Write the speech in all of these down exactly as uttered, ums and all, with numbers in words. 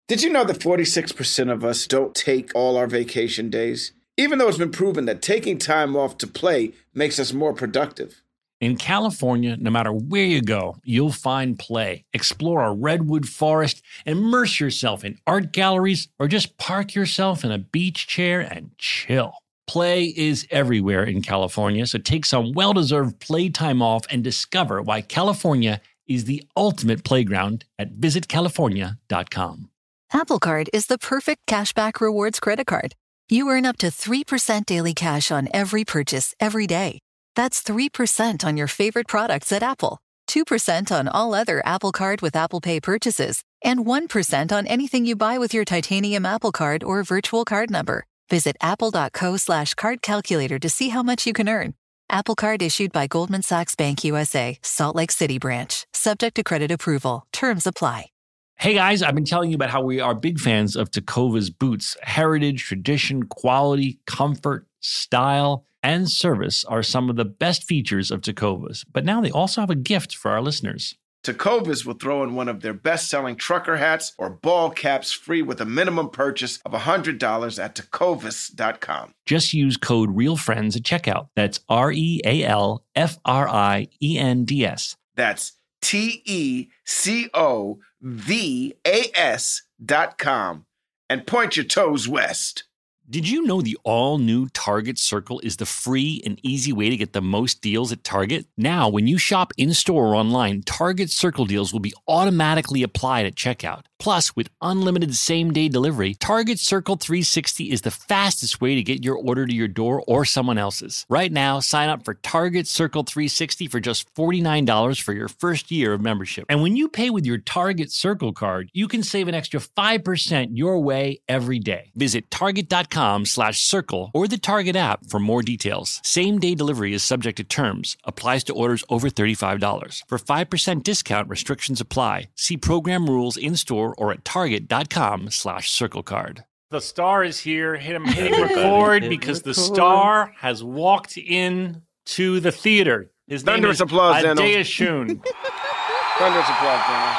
Did you know that forty-six percent of us don't take all our vacation days? Even though it's been proven that taking time off to play makes us more productive. In California, no matter where you go, you'll find play. Explore a redwood forest, immerse yourself in art galleries, or just park yourself in a beach chair and chill. Play is everywhere in California, so take some well-deserved playtime off and discover why California is the ultimate playground at visit california dot com. Apple Card is the perfect cashback rewards credit card. You earn up to three percent daily cash on every purchase every day. That's three percent on your favorite products at Apple, two percent on all other Apple Card with Apple Pay purchases, and one percent on anything you buy with your titanium Apple Card or virtual card number. Visit apple.co slash card calculator to see how much you can earn. Apple Card issued by Goldman Sachs Bank U S A, Salt Lake City branch. Subject to credit approval. Terms apply. Hey guys, I've been telling you about how we are big fans of Tecovas boots. Heritage, tradition, quality, comfort, style, and service are some of the best features of Tecovas. But now they also have a gift for our listeners. Tecovas will throw in one of their best-selling trucker hats or ball caps free with a minimum purchase of one hundred dollars at tecovas dot com. Just use code REALFRIENDS at checkout. That's R E A L F R I E N D S. That's T E C O V A S dot com. And point your toes west. Did you know the all-new Target Circle is the free and easy way to get the most deals at Target? Now, when you shop in-store or online, Target Circle deals will be automatically applied at checkout. Plus, with unlimited same-day delivery, Target Circle three sixty is the fastest way to get your order to your door or someone else's. Right now, sign up for Target Circle three sixty for just forty-nine dollars for your first year of membership. And when you pay with your Target Circle card, you can save an extra five percent your way every day. Visit target.com slash circle or the Target app for more details. Same-day delivery is subject to terms. Applies to orders over thirty-five dollars. For five percent discount, restrictions apply. See program rules in-store or at target.com slash circle card. The star is here. Hit him hitting record because the star has walked in to the theater. His Thunderous name is applause, Daniel. Adea Shun. Thunderous applause, Daniel.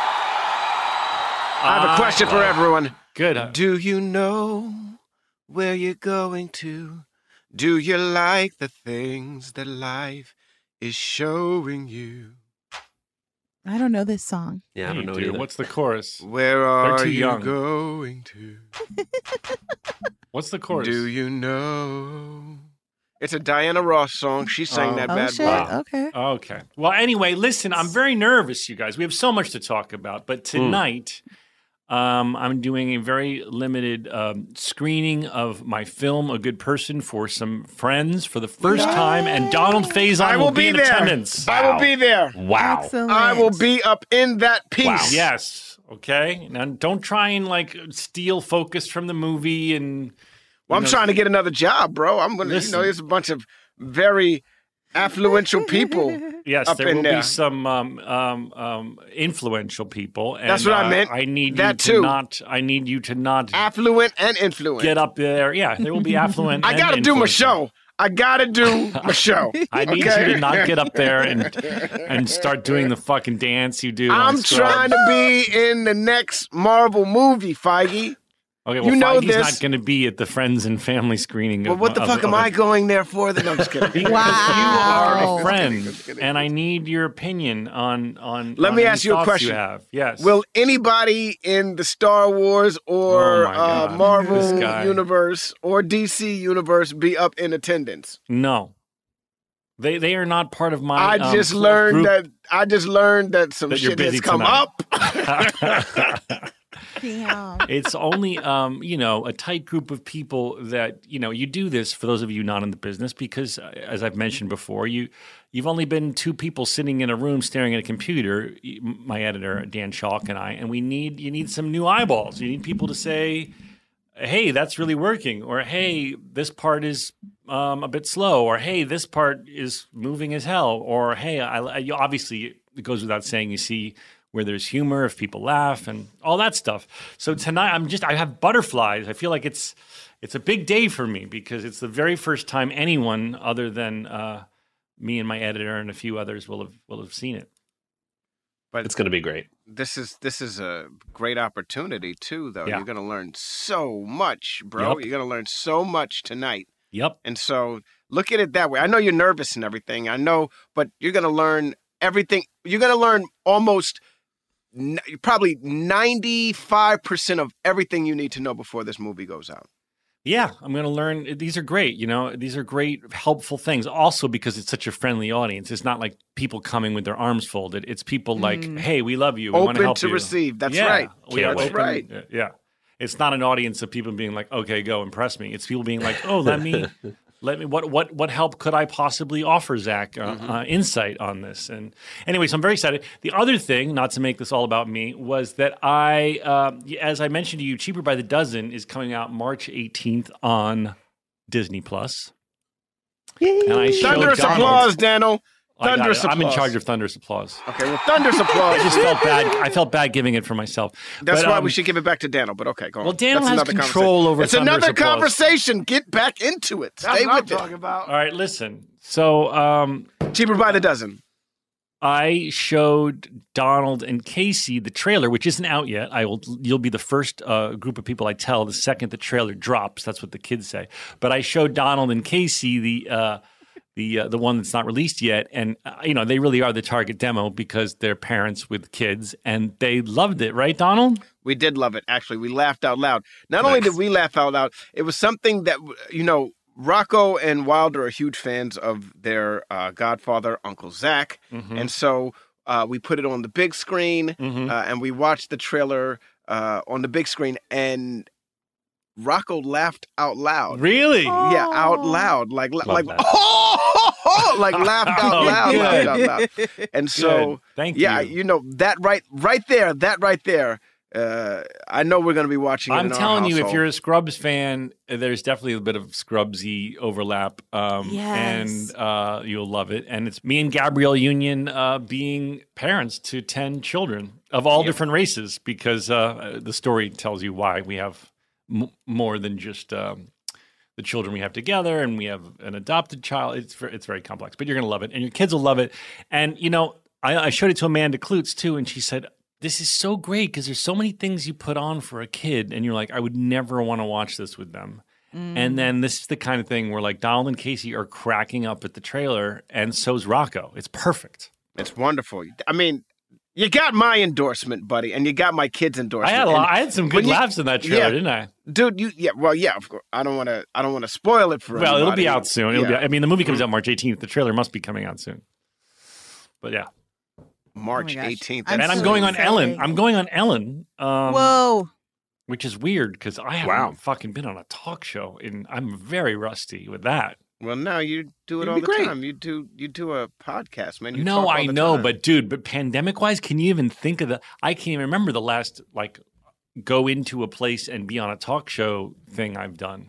I have a question for everyone. Good. Do you know where you're going to? Do you like the things that life is showing you? I don't know this song. Yeah, I don't know Dude, either. what's the chorus? Where are too you young. going to? What's the chorus? Do you know? It's a Diana Ross song. She sang Oh. that Oh, bad shit. boy. Okay. Okay. Well, anyway, listen, I'm very nervous, you guys. We have so much to talk about. But tonight, um, I'm doing a very limited um, screening of my film, A Good Person, for some friends for the first time. And Donald Faison I will be, be in there. attendance. I will be there. Wow. Excellent. I will be up in that piece. Wow. Yes. Okay. Now, don't try and like steal focus from the movie and. Well, I'm you know, trying to get another job, bro. I'm gonna, Listen. you know, there's a bunch of very affluential people. Yes, up there in will there. be some um, um, um, influential people. And, That's what I uh, meant. I need That you to too. not. I need you to not Affluent and influent. get up there. Yeah, there will be affluent. I and gotta do my influential. show. I gotta do my show. I need okay? you to not get up there and and start doing the fucking dance you do. I'm on Scrubs. trying to be in the next Marvel movie, Feige. Okay, well, you know Feige's this. not going to be at the friends and family screening. Well, of, what the of- fuck of am a- I going there for? Then I'm just kidding. Because Wow. you are a friend, Just kidding, just kidding. and I need your opinion on on. Let on me any ask you a thoughts question. You have yes. Will anybody in the Star Wars or Oh my uh, God. This Marvel guy. universe or D C universe be up in attendance? no, they they are not part of my. I um, just learned group. that I just learned that some That you're shit has busy come tonight. up. Damn. It's only, um, you know, a tight group of people that, you know, you do this for those of you not in the business because, uh, as I've mentioned before, you, you've only been two people sitting in a room staring at a computer, y- my editor, Dan Schalk, and I, and we need, you need some new eyeballs. You need people to say, hey, that's really working, or hey, this part is um, a bit slow, or hey, this part is moving as hell, or hey, I, I, you- obviously, it goes without saying, you see where there's humor, if people laugh, and all that stuff. So tonight, I'm just, I have butterflies. I feel like it's it's a big day for me because it's the very first time anyone other than uh, me and my editor and a few others will have will have seen it. But It's going to be great. this is this is a great opportunity too, though. Yeah. You're going to learn so much, bro. Yep. You're going to learn so much tonight. Yep. And so look at it that way. I know you're nervous and everything. I know, but you're going to learn everything. You're going to learn almost n- probably ninety-five percent of everything you need to know before this movie goes out. Yeah, I'm going to learn. These are great. You know, these are great, helpful things. Also, because it's such a friendly audience. It's not like people coming with their arms folded. It's people like, Mm. hey, we love you. We want to Open help to you. receive. That's Yeah, right. we have That's open- right. Yeah. It's not an audience of people being like, okay, go impress me. It's people being like, oh, let me, let me, what, what, what help could I possibly offer, Zach? Uh, Mm-hmm. uh, insight on this. And anyway, so I'm very excited. The other thing, not to make this all about me, was that I, uh, as I mentioned to you, Cheaper by the Dozen is coming out March eighteenth on Disney Plus. And I showed Thunderous Donald- applause, Daniel. I got Thunderous it. I'm in applause. charge of thunderous applause. Okay, well, thunderous applause. I just felt bad. I felt bad giving it for myself. That's But, why um, we should give it back to Daniel, but okay, go on. Well, Daniel That's has another control conversation. over It's thunderous another applause. conversation. Get back into it. Stay with it. about. All right, listen. So um, Cheaper by the dozen. I showed Donald and Casey the trailer, which isn't out yet. I will. You'll be the first uh, group of people I tell the second the trailer drops. That's what the kids say. But I showed Donald and Casey the uh, the uh, the one that's not released yet, and uh, you know they really are the target demo because they're parents with kids, and they loved it, right, Donald? We did love it. Actually, we laughed out loud. Not only did we laugh out loud, it was something that, you know, Rocco and Wilder are huge fans of their uh, godfather, Uncle Zach. Mm-hmm. And so uh, we put it on the big screen Mhm. uh, and we watched the trailer uh, on the big screen. And Rocco laughed out loud. Really? Yeah, out Oh. loud. Like, like, that. oh, like laughed out Oh, loud, good. laughed out loud. And so, Good. Thank yeah, you. you know, that right, right there, that right there. Uh, I know we're going to be watching it I'm in our telling you, if household. you're a Scrubs fan, there's definitely a bit of Scrubsy overlap, um, Yes. and uh, you'll love it. And it's me and Gabrielle Union uh, being parents to ten children of all Yeah. different races, because uh, the story tells you why we have m- more than just um, the children we have together, and we have an adopted child. It's ver- it's very complex, but you're going to love it, and your kids will love it. And you know, I, I showed it to Amanda Klutz too, and she said, this is so great because there's so many things you put on for a kid, and you're like, I would never want to watch this with them. And then this is the kind of thing where like Donald and Casey are cracking up at the trailer, and so's Rocco. It's perfect. It's wonderful. I mean, you got my endorsement, buddy, and you got my kids' I endorsement. had a And, lot, I had some good when you- laughs in that trailer, yeah. didn't I? dude. You, yeah, well, yeah. Of course, I don't want to. I don't want to spoil it for. Well, it'll be anybody. out soon. It'll Yeah. be, I mean, the movie comes out March eighteenth. The trailer must be coming out soon. But yeah, March Oh my gosh. eighteenth. I'm and I'm so going on excited. Ellen. I'm going on Ellen. Um, Whoa. which is weird because I haven't Wow. fucking been on a talk show, and I'm very rusty with that. Well, now you do it You'd all be the great. time. You do. You do a podcast, man. You no, talk all I the know, time. but dude, but pandemic wise, can you even think of the? I can't even remember the last like go into a place and be on a talk show thing I've done.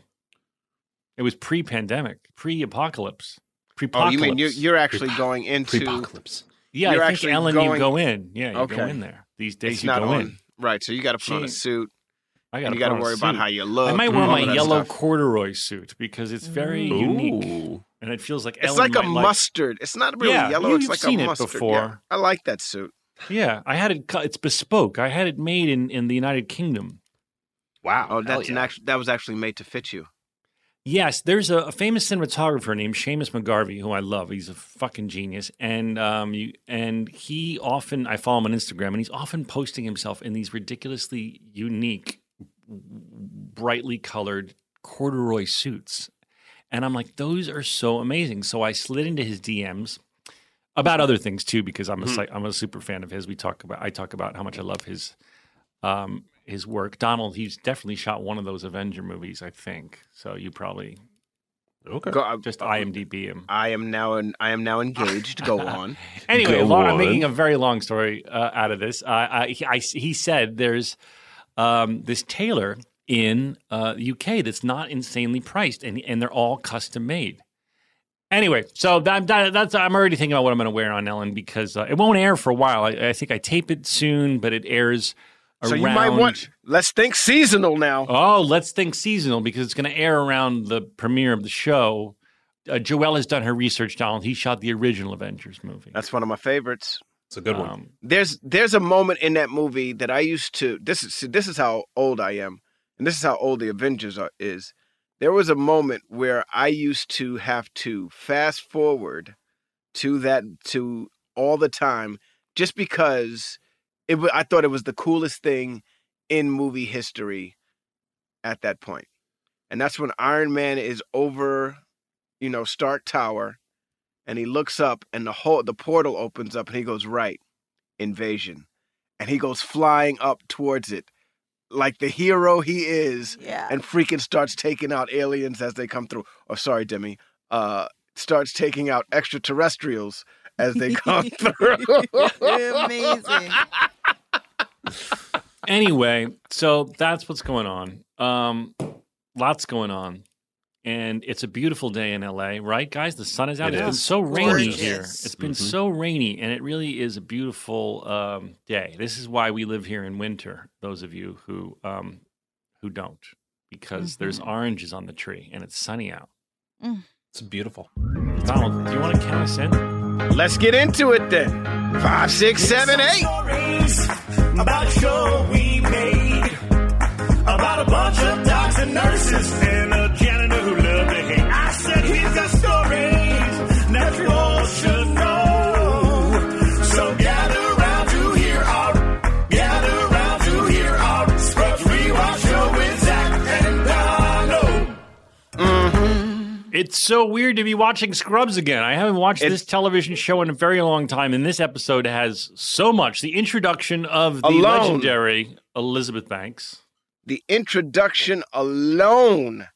It was pre-pandemic, pre-apocalypse, oh, pre-apocalypse. you mean you're, you're actually going into? Pre-apocalypse. yeah, you're I think actually Ellen, you going- go in. Yeah, you go Okay. in there. These days, It's you not go on. in. Right, so you got to put on a She- suit, I and you got got to worry about how you look. I might and wear all my of that yellow stuff. corduroy suit because it's very Ooh. unique, Ooh. and it feels like It's Ellen like a might mustard. It's not really Yeah, yellow. you- It's you've like seen a it mustard. before. Yeah, I like that suit. Yeah, I had it. cut- It's bespoke. I had it made in, in the United Kingdom. Wow. Oh, that's Hell an yeah. actual. That was actually made to fit you. Yes, there's a, a famous cinematographer named Seamus McGarvey who I love. He's a fucking genius, and um, you and he often I follow him on Instagram, and he's often posting himself in these ridiculously unique, brightly colored corduroy suits, and I'm like, those are so amazing. So I slid into his D Ms about other things too, because I'm a Mhm. si- I'm a super fan of his. We talk about I talk about how much I love his um, his work. Donald, he's definitely shot one of those Avenger movies, I think. So you probably Okay. Go, uh, just IMDb him. I am now. An, I am now engaged. Go on. Anyway, Go long, I'm on. making a very long story uh, out of this. Uh, I, he, I, he said there's um, this tailor in uh, the U K that's not insanely priced, and and they're all custom made. Anyway, so that, that, that's I'm already thinking about what I'm going to wear on Ellen because uh, it won't air for a while. I, I think I tape it soon, but it airs around. So you might want. Let's think seasonal now. Oh, let's think seasonal because it's going to air around the premiere of the show. Uh, Joel has done her research, Donald. He shot the original Avengers movie. That's one of my favorites. It's a good one. Um, There's there's a moment in that movie that I used to. This is see, this is how old I am, and this is how old the Avengers are, is. There was a moment where I used to have to fast forward to that to all the time, just because it. wa- I thought it was the coolest thing in movie history at that point, and that's when Iron Man is over, you know, Stark Tower, and he looks up, and the whole the portal opens up, and he goes, right, invasion, and he goes flying up towards it like the hero he is, Yeah. and freaking starts taking out aliens as they come through. Oh, sorry, Demi. Uh, starts taking out extraterrestrials as they come through. Amazing. anyway, so that's what's going on. Um, lots going on. And it's a beautiful day in L A, right, guys? The sun is out. It It's been is. so rainy Gorgeous. here. It's been Mhm. so rainy, and it really is a beautiful um, day. This is why we live here in winter. Those of you who um, who don't, because there's oranges on the tree and it's sunny out. It's beautiful. Donald, do you want to count us in? Let's get into it then. Five, six, seven, eight. Stories about a show we made about a bunch of docs and nurses and a janitor who loved to hate. I said he's got stories that you all should know. So gather round to hear our, gather round to hear our Scrubs Rewatch show with Zach and Donald. It's so weird to be watching Scrubs again. I haven't watched It's- this television show in a very long time, and this episode has so much. The introduction of the Alone. legendary Elizabeth Banks. The introduction alone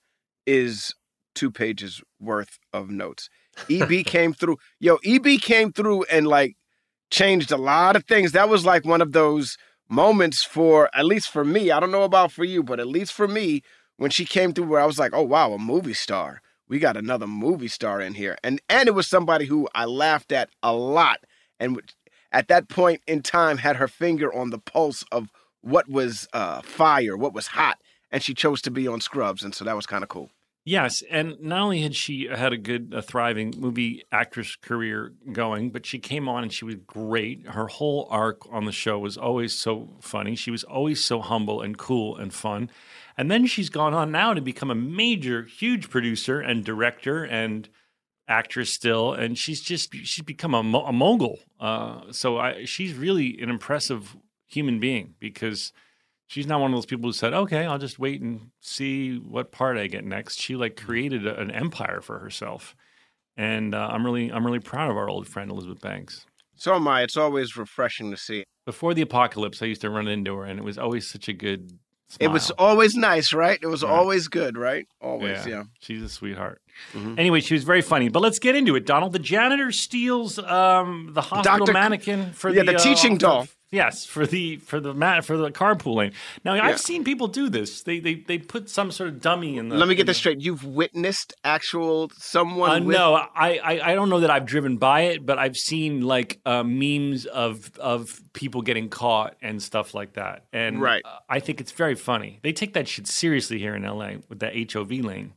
is two pages worth of notes. E B came through. Yo, E B came through and like changed a lot of things. That was like one of those moments for, at least for me, I don't know about for you, but at least for me, when she came through where I was like, oh wow, a movie star. We got another movie star in here. And and it was somebody who I laughed at a lot. And at that point in time had her finger on the pulse of what was uh, fire, what was hot, and she chose to be on Scrubs, and so that was kind of cool. Yes, and not only had she had a good, a thriving movie actress career going, but she came on and she was great. Her whole arc on the show was always so funny. She was always so humble and cool and fun. And then she's gone on now to become a major, huge producer and director and actress still, and she's just she's become a, mo- a mogul. Uh, so I, she's really an impressive human being, because she's not one of those people who said, okay, I'll just wait and see what part I get next. She like created a, an empire for herself. And uh, I'm really I'm really proud of our old friend Elizabeth Banks. So am I. It's always refreshing to see. Before the apocalypse, I used to run into her, and it was always such a good smile. It was always nice, right? It was Right. always good, right? Always, yeah. She's a sweetheart. Mhm. Anyway, she was very funny. But let's get into it, Donald. The janitor steals um, the hospital Doctor mannequin for yeah, the, the uh, teaching for- doll. Yes, for the for the mat for the carpool lane. Now Yeah. I've seen people do this. They they they put some sort of dummy in the. Let me in get this the- straight. You've witnessed actual someone Uh, with... no, I, I I don't know that I've driven by it, but I've seen like uh, memes of of people getting caught and stuff like that. And Right. uh, I think it's very funny. They take that shit seriously here in L A with that H O V lane.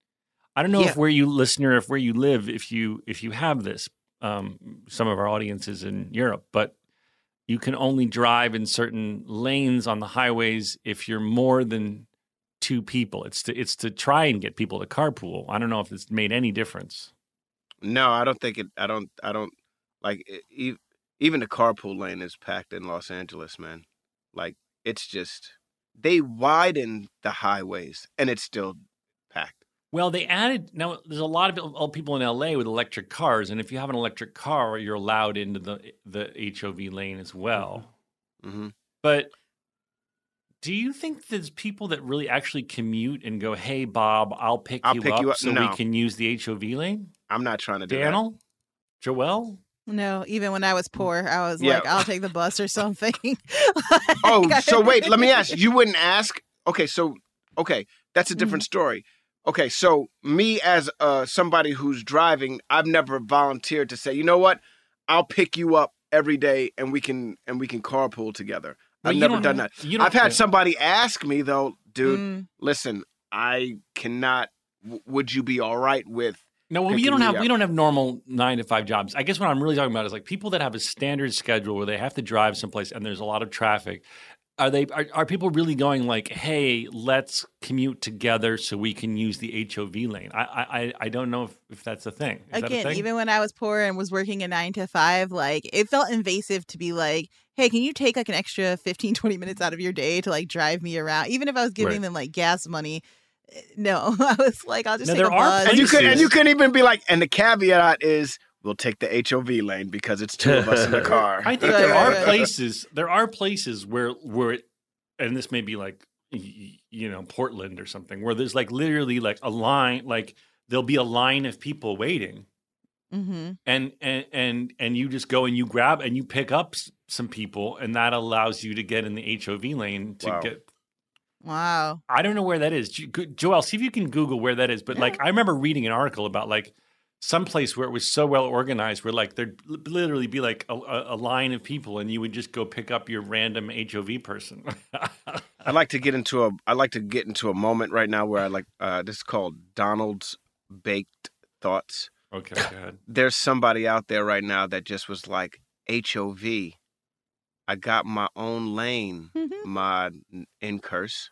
I don't know Yeah. if where you listener, if where you live, if you if you have this. Um, some of our audiences in Europe, but you can only drive in certain lanes on the highways if you're more than two people. It's to it's to try and get people to carpool. I don't know if it's made any difference. No, I don't think it... I don't... I don't... Like, e- even the carpool lane is packed in Los Angeles, man. Like, it's just... They widen the highways, and it's still packed. Well, they added now. There's a lot of people- people in L A with electric cars, and if you have an electric car, you're allowed into the the H O V lane as well. Mm-hmm. But do you think there's people that really actually commute and go, "Hey, Bob, I'll pick, I'll you, pick up you up." so No. we can use the H O V lane"? I'm not trying to do that. Daniel, Joelle. No, even when I was poor, I was Yeah. like, I'll take the bus or something. Oh, Like, so wait, let me ask. You wouldn't ask? Okay, so okay, that's a different Mm-hmm. story. Okay, so me as uh somebody who's driving, I've never volunteered to say, you know what, I'll pick you up every day and we can and we can carpool together. Well, I've you never don't done have- that. you don't- I've had somebody ask me though, dude, Mm. listen, I cannot. W- would you be all right with? No, well, we picking don't me have up. we don't have normal nine to five jobs. I guess what I'm really talking about is like people that have a standard schedule where they have to drive someplace and there's a lot of traffic. Are they are, are people really going like, hey, let's commute together so we can use the H O V lane? I I I don't know if, if that's a thing. Is that a Again, thing? even when I was poor and was working a nine to five, like it felt invasive to be like, hey, can you take like an extra fifteen, twenty minutes out of your day to like drive me around? Even if I was giving Right. them like gas money. No, I was like, I'll just Now, take there a are bus. And you could and places- you couldn't even be like, and the caveat is we'll take the H O V lane because it's two of us in the car. I think Right, there right, are right. places. There are places where where, it, and this may be like y- you know Portland or something, where there's like literally like a line, like there'll be a line of people waiting, Mm-hmm. and and and and you just go and you grab and you pick up s- some people, and that allows you to get in the H O V lane to Wow. get. Wow. I don't know where that is. Jo- go- Joelle, see if you can Google where that is. But like, I remember reading an article about like some place where it was so well organized, where like there'd li- literally be like a, a, a line of people, and you would just go pick up your random H O V person. I like to get into a I like to get into a moment right now where I like uh, this is called Donald's Baked Thoughts. Okay, go ahead. There's somebody out there right now that just was like H O V. I got my own lane, Mhm. my in curse.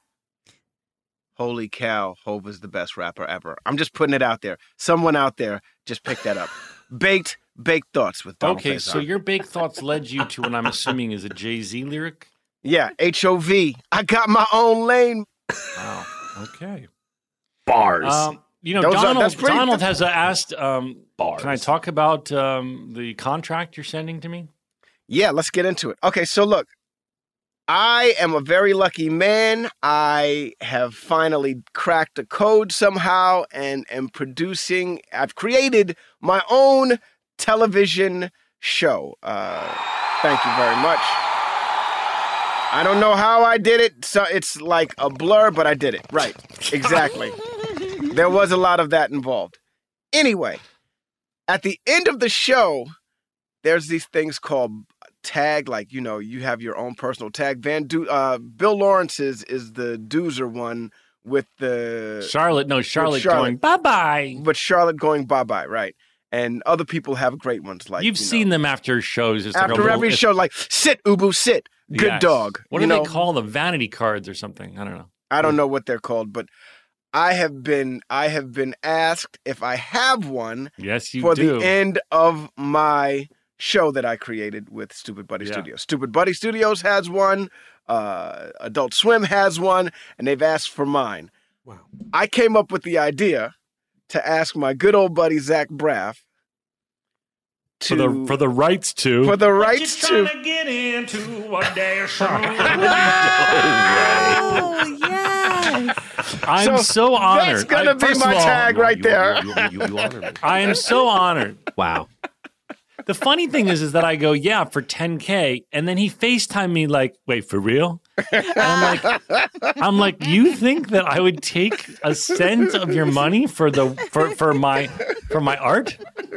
Holy cow, Hov is the best rapper ever. I'm just putting it out there. Someone out there just picked that up. Baked, baked thoughts with Donald Okay, so Faison. your baked thoughts led you to what I'm assuming is a Jay-Z lyric. Yeah, H O V. I got my own lane. Wow. Okay. Bars. Um, you know, Those are- Donald. that's pretty- Donald has uh, asked. Um, Bars. Can I talk about um, the contract you're sending to me? Yeah, let's get into it. Okay, so look, I am a very lucky man. I have finally cracked a code somehow and am producing, I've created my own television show. Uh, thank you very much. I don't know how I did it. So it's like a blur, but I did it. Right. Exactly. There was a lot of that involved. Anyway, at the end of the show, there's these things called tag, like, you know, you have your own personal tag. Van du- uh, Bill Lawrence's is the Doozer one with the, Charlotte, no, Charlotte, Charlotte. going bye bye. but Charlotte going bye-bye, right? And other people have great ones like, You've you seen know, them after shows. It's like a after little- every it's- show, like, sit, Ubu, sit, good Yes. dog. What you do know? they call them? Vanity cards or something? I don't know. I don't know what they're called, but I have been I have been asked if I have one Yes, you for do. the end of my show that I created with Stupid Buddy Yeah. Studios. Stupid Buddy Studios has one, uh, Adult Swim has one, and they've asked for mine. Wow. I came up with the idea to ask my good old buddy Zach Braff to for the for the rights to. for the rights to to get into a dare show. Oh, yes. I'm So so, honored. that's gonna I- be first my of all, tag right You- there. You, you, you honor me. I am so honored. Wow. The funny thing is, is that I go, yeah, for ten K, and then he FaceTimed me like, wait, for real? And I'm like, I'm like, you think that I would take a cent of your money for the for for my for my art?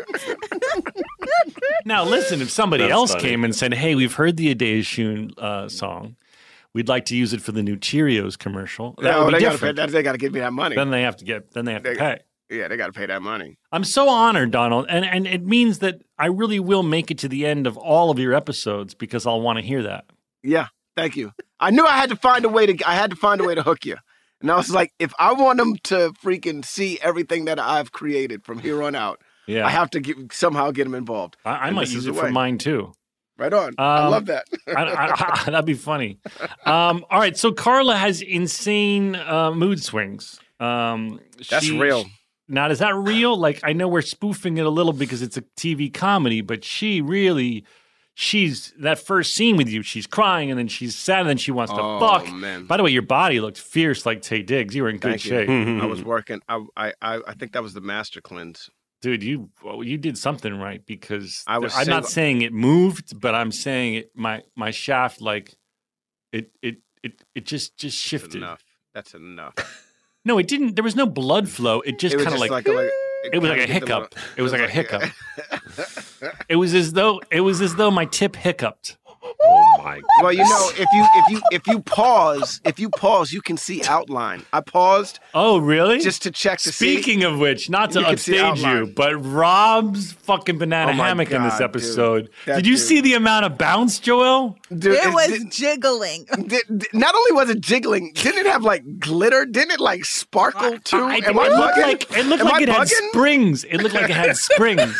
Now, listen, if somebody That's else funny. came and said, hey, we've heard the Adea Shun uh, song, we'd like to use it for the new Cheerios commercial. That No, would be they gotta, pay, different. that, they got to give me that money. Then they have to get. Then they have to They- pay. Yeah, they got to pay that money. I'm so honored, Donald, and and it means that I really will make it to the end of all of your episodes because I'll want to hear that. Yeah, thank you. I knew I had to find a way to. I had to find a way to hook you, and I was like, if I want them to freaking see everything that I've created from here on out, Yeah, I have to get, somehow get them involved. I, I and might this use is it the for way. mine too. Right on. I Um, love that. I, I, I, that'd be funny. Um, all right, so Carla has insane uh, mood swings. Um, That's she- real. Now, is that real? Like, I know we're spoofing it a little because it's a T V comedy, but she really, she's that first scene with you. She's crying and then she's sad and then she wants to Oh, fuck. man. By the way, your body looked fierce like Tay Diggs. You were in good Thank you. shape. I was working. I, I I I think that was the master cleanse. Dude, you well, you did something right because I was I'm not single- saying it moved, but I'm saying it my my shaft like it it it it just just That's shifted. enough. That's enough. No, it didn't. There was no blood flow. It just It was kind of just like, like, a, it was like a kinda did the hiccup. little- It was like a hiccup. hiccup. It was as though it was as though my tip hiccuped. Oh my! Well, you know, if you if you if you pause, if you pause, you can see outline. I paused Oh, really? just to check to see. Speaking of which, not to You can see upstage you, outline. but Rob's fucking banana Oh my hammock in this God, episode. dude. That Did you dude. see the amount of bounce, Joel? Dude, It was did- jiggling. did- did- not only was it jiggling, didn't it have like glitter? Didn't it like sparkle too? I- Am I it looked bugging? like it looked Am like I it had bugging? springs. It looked like it had springs.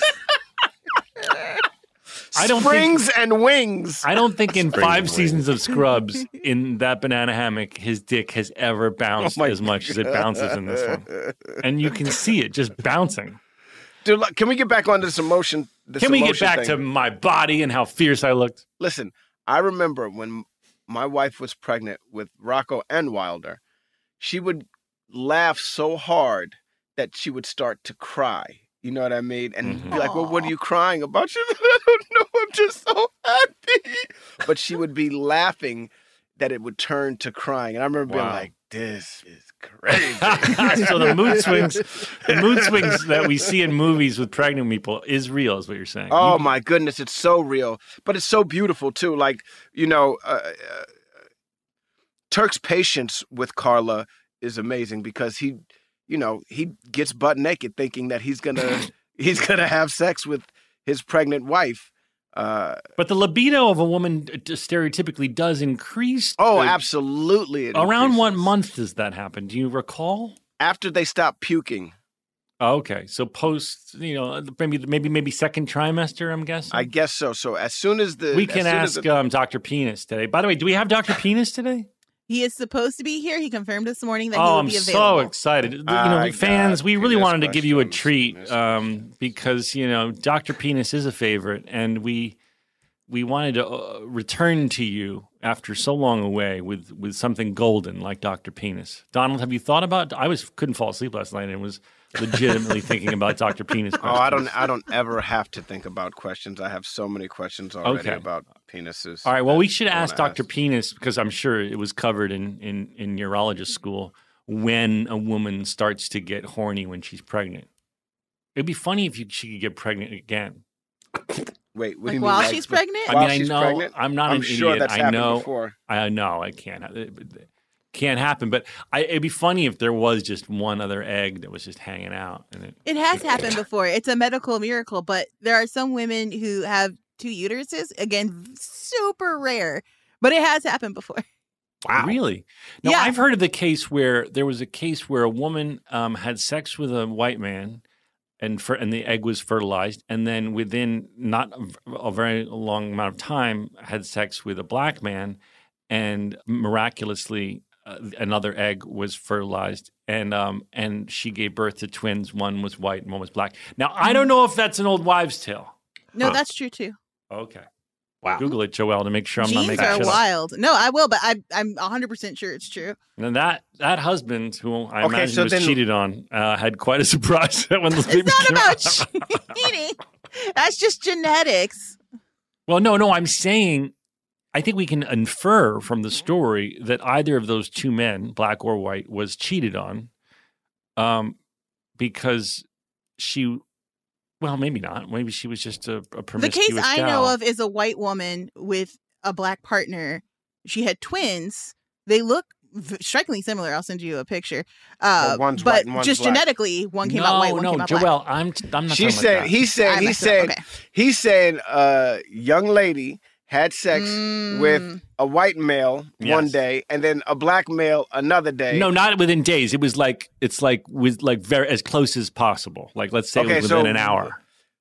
I don't think Springs and wings. I don't think in Spring five wings. seasons of Scrubs in that banana hammock, his dick has ever bounced Oh my as much as it bounces in this one. And you can see it just bouncing. Dude, look, can we get back onto this emotion? This Can we get emotion back thing? to my body and how fierce I looked? Listen, I remember when my wife was pregnant with Rocco and Wilder, she would laugh so hard that she would start to cry. You know what I mean? And Mhm. be like, well, what are you crying about? She's like, I don't know. I'm just so happy. But she would be laughing that it would turn to crying. And I remember being Wow. like, this is crazy. So the mood swings, the mood swings that we see in movies with pregnant people is real, is what you're saying. Oh You- my goodness, it's so real, but it's so beautiful too. Like, you know, uh, uh, Turk's patience with Carla is amazing because he, you know, he gets butt naked thinking that he's gonna he's gonna have sex with his pregnant wife. Uh, But the libido of a woman uh, stereotypically does increase. oh, uh, absolutely! it Around what increases. month does that happen? Do you recall? After they stop puking, Oh, okay, so post, you know, maybe maybe maybe second trimester. I'm guessing. I guess so. So as soon as the we as can soon as ask the- um, Doctor Penis today. By the way, do we have Doctor Penis today? He is supposed to be here. He confirmed this morning that he Oh, will I'm be so available. excited. You know, I fans, got we really penis wanted to give you a questions, treat penis um, because, you know, Doctor Penis is a favorite, and we we wanted to uh, return to you after so long away with, with something golden like Doctor Penis. Donald, have you thought about I was couldn't fall asleep last night and was legitimately thinking about Doctor Penis Oh, questions. I don't. I don't ever have to think about questions. I have so many questions already Okay. about penises. All right, well, we that should I wanna ask Doctor Penis because I'm sure it was covered in, in, in urologist school when a woman starts to get horny when she's pregnant. It'd be funny if you, she could get pregnant again. Wait, what do Like you while mean? Like, she's pregnant? I while mean, I she's know pregnant? I'm not I'm an sure idiot. that's I happened know, before. I know I can't. It, it can't happen. But I, it'd be funny if there was just one other egg that was just hanging out. And it, It has happened before. It's a medical miracle, but there are some women who have two uteruses. Again, super rare, but it has happened before. Wow. Really? No, Yeah. I've heard of the case where there was a case where a woman um, had sex with a white man, and for and the egg was fertilized, and then within not a, a very long amount of time had sex with a black man, and miraculously uh, another egg was fertilized, and um and she gave birth to twins. One was white and one was black. Now I don't know if that's an old wives' tale. No, Huh. that's true too. Okay, Wow. Google it, Joelle, to make sure I'm not Genes making are shit up. wild. No, I will, but I, I'm one hundred percent sure it's true. And that that husband, who I Okay, imagine so was then- cheated on, uh, had quite a surprise when the baby It's came not out. about cheating. That's just genetics. Well, no, no, I'm saying I think we can infer from the story that either of those two men, black or white, was cheated on, um, because she, well, maybe not. Maybe she was just a, a The promiscuous case I gal. know of is a white woman with a black partner. She had twins. They look v- strikingly similar. I'll send you a picture. Uh, Well, one's but white and one's just black. genetically, one came no, out white, one no, came out Joelle, black. I'm, I'm not She talking said. about that. He said. I He messed it up. said. Okay. He said. A young lady had sex with Mm. a white male one Yes. day, and then a black male another day. No, not within days. It was like it's like with like very as close as possible. Like let's say it Okay, was within so- an hour.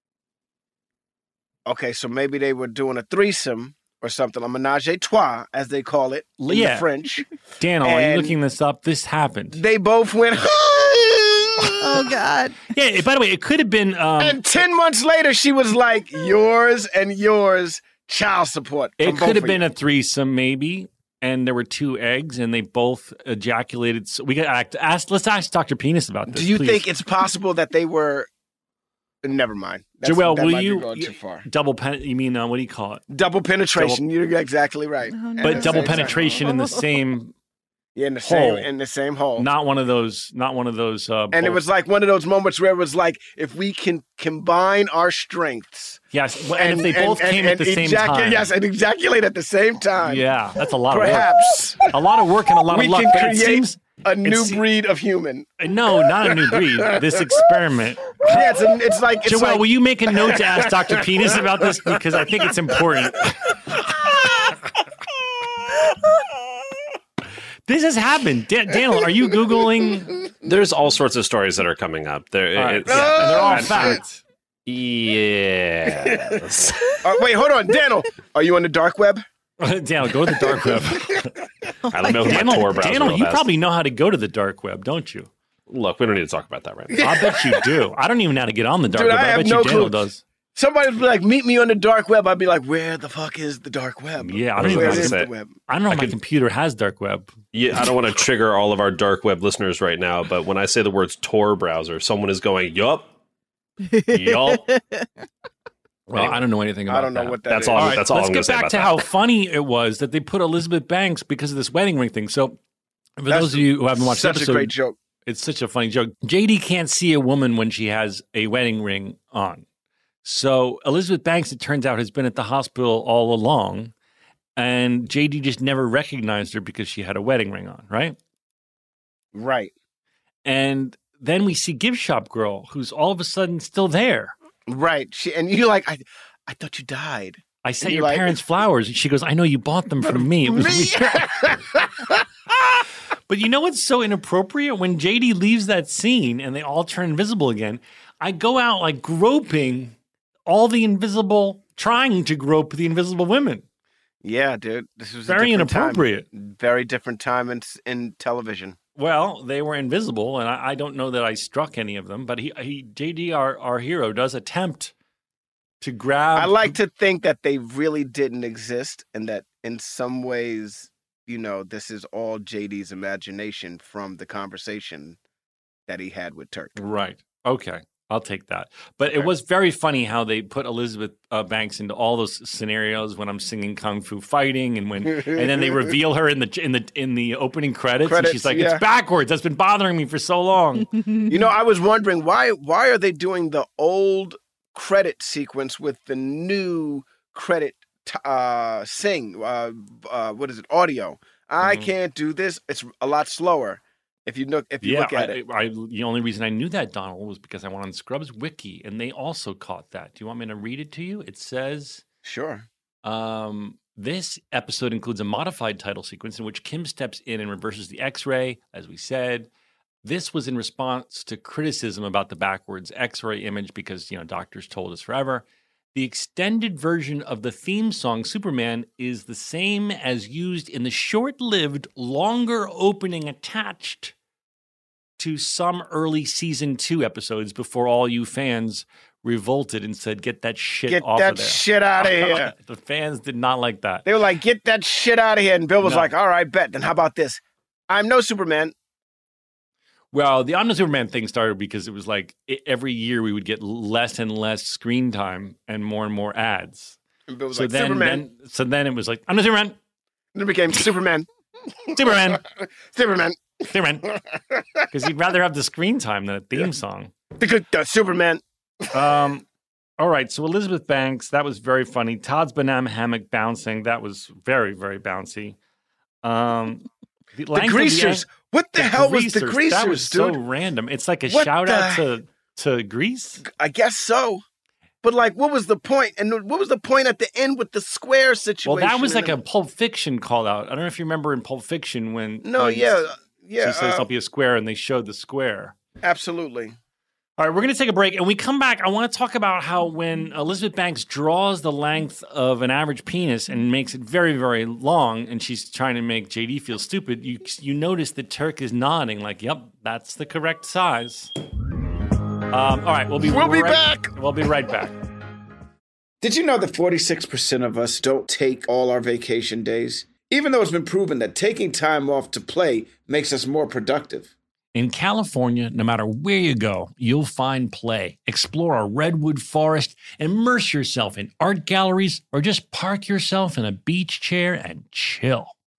Okay, so maybe they were doing a threesome or something, a menage a trois, as they call it in Yeah. the French. Daniel, are you and- looking this up? This happened. They both went. Oh God! Yeah. it- By the way, it could have been. Um, And ten months later, she was like, "Yours and yours, child support." it from both could have of been you. a threesome, maybe. And there were two eggs, and they both ejaculated. So we got act. Ask. Let's ask Doctor Penis about this. Do you please. think it's possible that they were? Never mind. That's, Joelle, that will might be you- going you- too far. double pen? You mean uh, what do you call it? Double penetration. You're exactly right. Oh, no. But At the double same time. penetration in the same Yeah, in the same hole. in the same hole. Not one of those. Not one of those. Uh, and it both- was like one of those moments where it was like, if we can combine our strengths, yes, well, and, if they both came at the same ejac- time, yes, and ejaculate at the same time, yeah, that's a lot perhaps of work. A lot of work and a lot we of luck. can But it create seems a new se- breed of human. no, not a new breed. This experiment. Yeah, it's, a, it's like it's Joelle, like, will you make a note to ask Doctor Penis about this because I think it's important. This has happened. Da- Daniel, are you Googling? There's all sorts of stories that are coming up. There, All right. it's, Yeah, and they're all and- facts. Yes. Uh, wait, hold on, Daniel. Are you on the dark web? Daniel, go to the dark web. I don't know who my Daniel, Tor browser Daniel, you has. probably know how to go to the dark web, don't you? Look, we don't need to talk about that right now. I bet you do. I don't even know how to get on the dark Dude, web. I I, have bet no you Daniel clue. does. Somebody would be like, meet me on the dark web. I'd be like, where the fuck is the dark web? Yeah, I don't even Where know how to is say the it. web? I don't know if I my could- computer has dark web. Yeah, I don't want to trigger all of our dark web listeners right now, but when I say the words Tor browser, someone is going, yup, yup. Well, Anyway. I don't know anything about I don't know that. what that That's is. all. All right, that's all let's I'm going get to say back about to that. how funny it was that they put Elizabeth Banks because of this wedding ring thing. So, for That's those of you who haven't watched the Such episode, a great joke. it's such a funny joke. J D can't see a woman when she has a wedding ring on. So Elizabeth Banks, it turns out, has been at the hospital all along, and J D just never recognized her because she had a wedding ring on, right? Right. And then we see Gift Shop Girl, who's all of a sudden still there. Right. She and you're like, I I thought you died. I sent And your you're like- parents flowers. And she goes, I know you bought them from me. It was Me? weird. But you know what's so inappropriate? When J D leaves that scene and they all turn invisible again, I go out like groping all the invisible, trying to grope the invisible women. Yeah, dude. This was a Very different time. inappropriate. Very different time in in television. Well, they were invisible, and I, I don't know that I struck any of them. But he, he J D, our, our hero, does attempt to grab. I like to think that they really didn't exist, and that in some ways, you know, this is all J D's imagination from the conversation that he had with Turk. Right. Okay. I'll take that. But Okay. it was very funny how they put Elizabeth uh, Banks into all those scenarios when I'm singing Kung Fu Fighting, and when and then they reveal her in the in the in the opening credits, and she's Credits, like, yeah. "It's backwards. That's been bothering me for so long." You know, I was wondering why why are they doing the old credit sequence with the new credit t- uh sing uh, uh what is it audio? I Mhm. can't do this. It's a lot slower. If you look if you yeah, look at I, it. I, I, the only reason I knew that, Donald, was because I went on Scrubs Wiki, and they also caught that. Do you want me to read it to you? It says. Sure. Um, this episode includes a modified title sequence in which Kim steps in and reverses the X-ray, as we said. This was in response to criticism about the backwards X-ray image because, you know, doctors told us forever. The extended version of the theme song Superman is the same as used in the short-lived, longer opening attached to some early season two episodes before all you fans revolted and said, get that shit Get off that of there. shit out of here. The fans did not like that. They were like, get that shit out of here. And Bill was No. like, all right, bet. Then how about this? I'm no Superman. Well, the I'm the Superman thing started because it was like i every year we would get less and less screen time and more and more ads. And Bill was So like, then, Superman. then, so then it was like, I'm the Superman, And it became Superman. Superman, Superman. Superman, because he'd rather have the screen time than a theme song. The good the Superman. Um, all right, so Elizabeth Banks, that was very funny. Todd's banana hammock bouncing, that was very, very bouncy. Um, the, The length of greasers. what the, the hell was the greasers, That was dude? so random. It's like a What shout out the- to to Grease. I guess so. But like, what was the point? And what was the point at the end with the square situation? Well, that was like a and- Pulp Fiction call out. I don't know if you remember in Pulp Fiction when No, when yeah, yeah, she says uh, don't be a square, and they showed the square. absolutely. All right, we're going to take a break, and we come back. I want to talk about how when Elizabeth Banks draws the length of an average penis and makes it very, very long, and she's trying to make J D feel stupid, you you notice that Turk is nodding, like, "Yep, that's the correct size." Um, all right, we'll be We'll be right, back. We'll be right back. Did you know that forty-six percent of us don't take all our vacation days? Even though it's been proven that taking time off to play makes us more productive. In California, no matter where you go, you'll find play. Explore a redwood forest, immerse yourself in art galleries, or just park yourself in a beach chair and chill.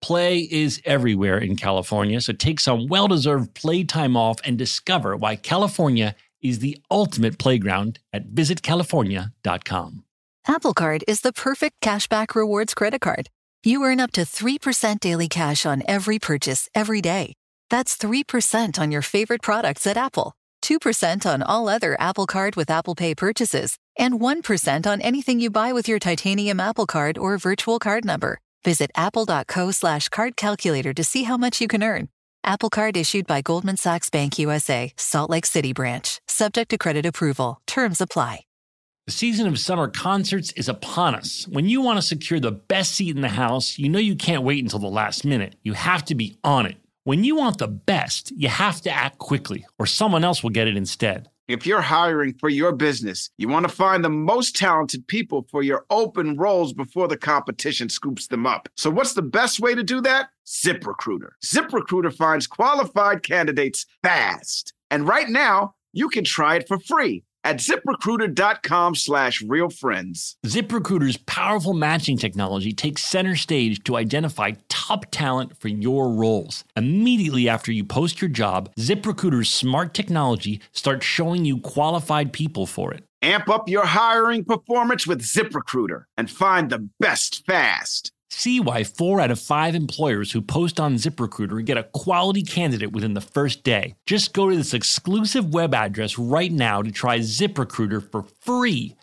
Play is everywhere in California, so take some well-deserved playtime off and discover why California is the ultimate playground at visit california dot com. Apple Card is the perfect cashback rewards credit card. You earn up to three percent daily cash on every purchase every day. That's three percent on your favorite products at Apple, two percent on all other Apple Card with Apple Pay purchases, and one percent on anything you buy with your titanium Apple Card or virtual card number. Visit apple.co slash card calculator to see how much you can earn. Apple Card issued by Goldman Sachs Bank U S A, Salt Lake City branch. Subject to credit approval. Terms apply. The season of summer concerts is upon us. When you want to secure the best seat in the house, you know you can't wait until the last minute. You have to be on it. When you want the best, you have to act quickly, or someone else will get it instead. If you're hiring for your business, you want to find the most talented people for your open roles before the competition scoops them up. So what's the best way to do that? ZipRecruiter. ZipRecruiter finds qualified candidates fast. And right now, you can try it for free at ZipRecruiter.com slash real friends. ZipRecruiter's powerful matching technology takes center stage to identify top talent for your roles. Immediately after you post your job, ZipRecruiter's smart technology starts showing you qualified people for it. Amp up your hiring performance with ZipRecruiter and find the best fast. See why four out of five employers who post on ZipRecruiter get a quality candidate within the first day. Just go to this exclusive web address right now to try ZipRecruiter for free.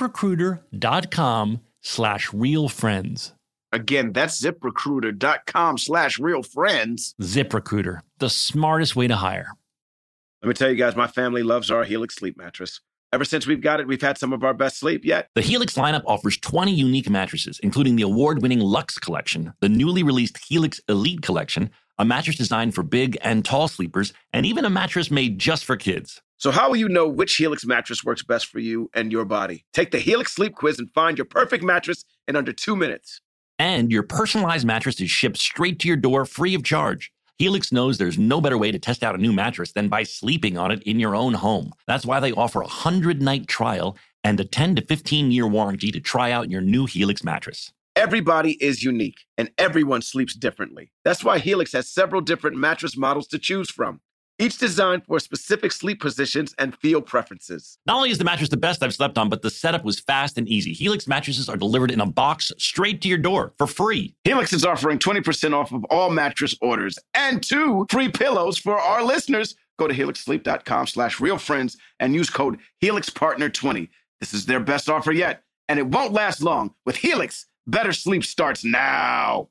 ZipRecruiter.com slash real friends. Again, that's ZipRecruiter.com slash real friends. ZipRecruiter, the smartest way to hire. Let me tell you guys, my family loves our Helix sleep mattress. Ever since we've got it, we've had some of our best sleep yet. The Helix lineup offers twenty unique mattresses, including the award-winning Luxe Collection, the newly released Helix Elite Collection, a mattress designed for big and tall sleepers, and even a mattress made just for kids. So how will you know which Helix mattress works best for you and your body? Take the Helix Sleep Quiz and find your perfect mattress in under two minutes. And your personalized mattress is shipped straight to your door free of charge. Helix knows there's no better way to test out a new mattress than by sleeping on it in your own home. That's why they offer a one hundred night trial and a ten to fifteen year warranty to try out your new Helix mattress. Everybody is unique, and everyone sleeps differently. That's why Helix has several different mattress models to choose from, each designed for specific sleep positions and feel preferences. Not only is the mattress the best I've slept on, but the setup was fast and easy. Helix mattresses are delivered in a box straight to your door for free. Helix is offering twenty percent off of all mattress orders and two free pillows for our listeners. Go to helixsleep.com slash real friends and use code Helix Partner twenty. This is their best offer yet, and it won't last long. With Helix, better sleep starts now.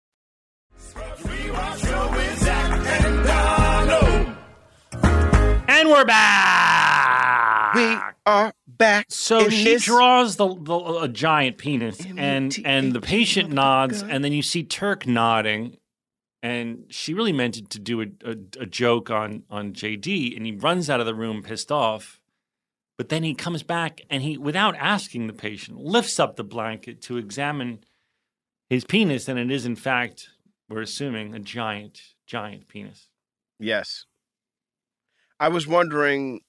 And we're back. We are back. So in she this. draws the, the a giant penis, and M-U-T-H and the patient nods, God. and then you see Turk nodding, and she really meant it to do a, a, a joke on on J D, and he runs out of the room pissed off. But then he comes back, and he, without asking the patient, lifts up the blanket to examine his penis, and it is in fact, we're assuming, a giant, giant penis. Yes. I was wondering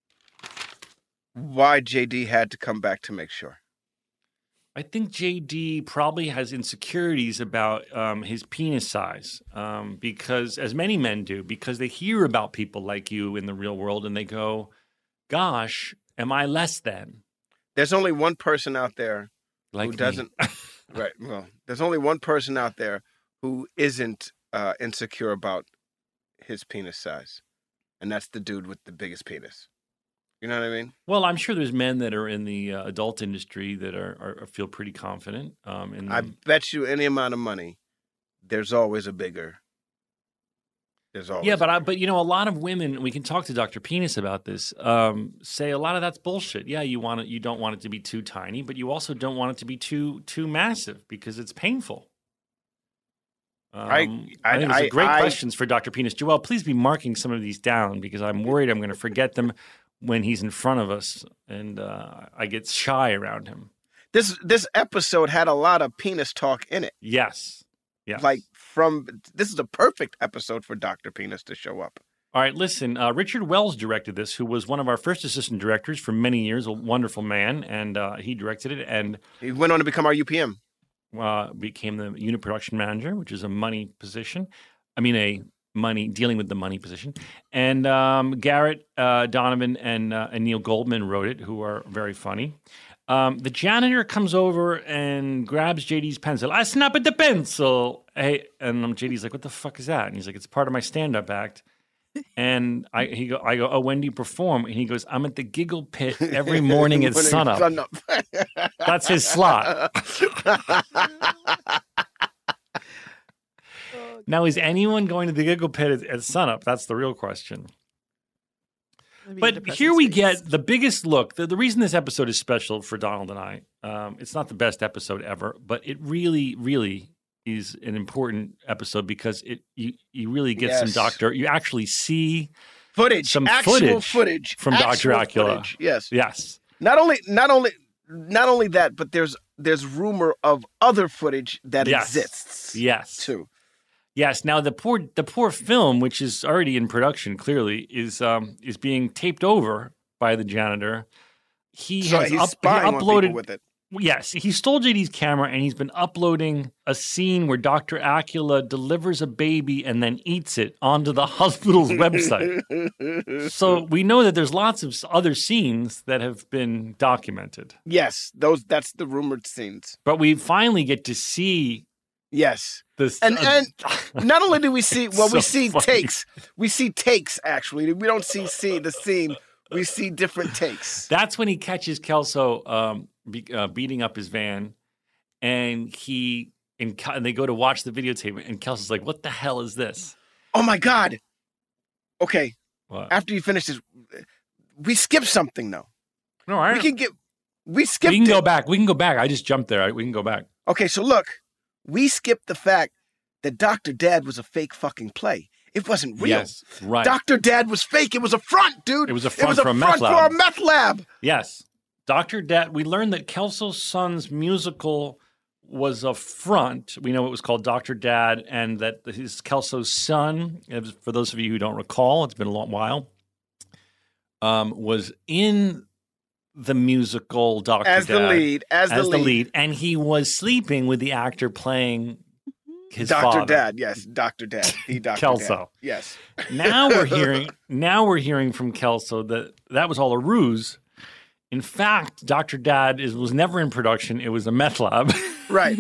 why J D had to come back to make sure. I think J D probably has insecurities about um, his penis size um, because, as many men do, because they hear about people like you in the real world and they go, gosh, am I less than? There's only one person out there Like who me. doesn't. Right. Well, there's only one person out there who isn't uh, insecure about his penis size. And that's the dude with the biggest penis. You know what I mean? Well, I'm sure there's men that are in the uh, adult industry that are, are feel pretty confident. Um, in I bet you any amount of money, there's always a bigger. There's always yeah, but a I, bigger. but you know, a lot of women. We can talk to Doctor Penis about this. Um, say a lot of that's bullshit. Yeah, you want it. You don't want it to be too tiny, but you also don't want it to be too too massive because it's painful. Um, I- I, I- think those I- are great I- questions for Doctor Penis. Joelle, please be marking some of these down because I'm worried I'm going to forget them when he's in front of us and uh, I get shy around him. This this episode had a lot of penis talk in it. Yes. Yes. Like from this is a perfect episode for Doctor Penis to show up. All right, listen, uh, Richard Wells directed this, who was one of our first assistant directors for many years, a wonderful man, and uh, he directed it. And He went on to become our U P M. uh, became the unit production manager, which is a money position. I mean, a money dealing with the money position. And um, Garrett uh, Donovan and, uh, and Neil Goldman wrote it, who are very funny. Um, the janitor comes over and grabs J D's pencil. I snap at the pencil. Hey, and um, J D's like, "What the fuck is that?" And he's like, "It's part of my stand-up act." And I he go, I go, "Oh, when do you perform?" And he goes, "I'm at the Giggle Pit every morning at sunup." Sun That's his slot. Now, is anyone going to the Giggle Pit at, at sunup? That's the real question. But here we space. get the biggest look. The, the reason this episode is special for Donald and I, um, it's not the best episode ever, but it really, really is an important episode because it you, you really get yes. some Doctor. You actually see footage, some actual footage, footage from actual Doctor Acula. Footage. Yes, yes. Not only, not only, not only that, but there's there's rumor of other footage that yes. exists. Yes, too. Yes. Now the poor the poor film, which is already in production, clearly is um, is being taped over by the janitor. He so has he's up, spying he uploaded on people with it. Yes, he stole J D's camera and he's been uploading a scene where Doctor Acula delivers a baby and then eats it onto the hospital's website. So we know that there's lots of other scenes that have been documented. Yes, those that's the rumored scenes. But we finally get to see. Yes. This, and uh, and not only do we see well so we see funny. takes we see takes actually we don't see see the scene we see different takes. That's when he catches Kelso um, be, uh, beating up his van, and he and, and they go to watch the videotape, and Kelso's like, "What the hell is this?" Oh my god! Okay, what? After you finish this, we skipped something though. No, I we can get we skipped. We can it. go back. We can go back. I just jumped there. Right? We can go back. Okay, so look. We skipped the fact that Doctor Dad was a fake fucking play. It wasn't real. Yes, right. Doctor Dad was fake. It was a front, dude. It was a front, it was a for, a front meth lab. for a meth lab. Yes. Doctor Dad, we learned that Kelso's Son's musical was a front. We know it was called Doctor Dad, and that his Kelso's son, for those of you who don't recall, it's been a long while, um, was in the musical Doctor as Dad. the lead, as, as the, the lead. lead. And he was sleeping with the actor playing his Doctor father. Dad, yes, Doctor Dad, the Doctor Kelso. Dad, yes. Now we're hearing. Now we're hearing from Kelso that that was all a ruse. In fact, Doctor Dad is was never in production. It was a meth lab. Right.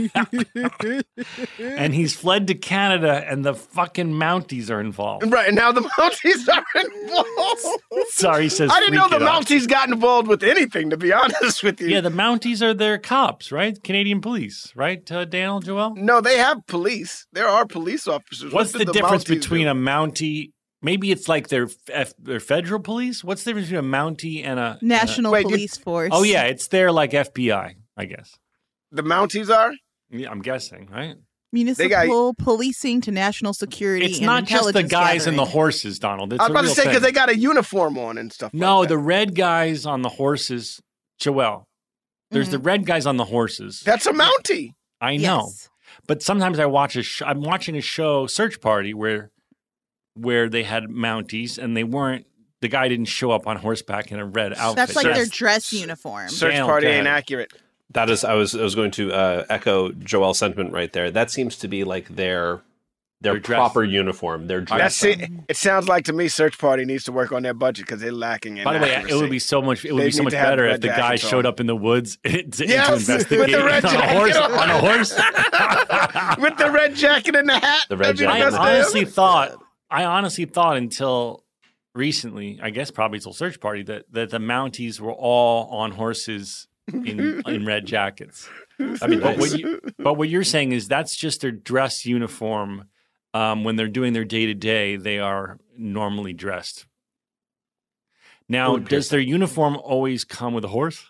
And he's fled to Canada, and the fucking Mounties are involved. Right, and now the Mounties are involved. Sorry, says I didn't know the Freak It Up. Mounties got involved with anything, to be honest with you. Yeah, the Mounties are their cops, right? Canadian police, right, uh, Daniel, Joel? No, they have police. There are police officers. What's What the, did difference Mounties between do? a Mountie? Maybe it's like their F, their federal police. What's the difference between a Mountie and a National Wait, Police Force? Oh yeah, it's their like F B I, I guess. The Mounties are? Yeah, I'm guessing, right? Municipal got- policing to national security. It's and not just the intelligence guys and the gathering. horses, Donald. It's I was a about to real say, because thing. they got a uniform on and stuff No, like that. the red guys on the horses, Joelle. There's the red guys on the horses. That's a Mountie. I know, Yes. but sometimes I watch a. Sh- I'm watching a show, Search Party, where where they had Mounties and they weren't. The guy didn't show up on horseback in a red outfit. That's like Yes. their dress uniform. Search Damn, party okay. ain't accurate. That is, I was I was going to uh, echo Joel's sentiment right there. That seems to be like their their Their dress. proper uniform. Their dress. That's it. It sounds like to me, Search Party needs to work on their budget because they're lacking in By the way, accuracy. it would be so much. It would They be so need much to have better red if the guy jackets showed on. up in the woods to, to Yes, with the investigate red on a jacket horse. on. On a horse. with the red jacket and the hat. The red That'd be I jacket. best That's honestly damn. thought. I honestly thought until recently, I guess probably till Search Party, that that the Mounties were all on horses in in red jackets. I mean, But what, you, but what you're saying is that's just their dress uniform. Um, when they're doing their day to day, they are normally dressed. Now, Would does their uniform always come with a horse?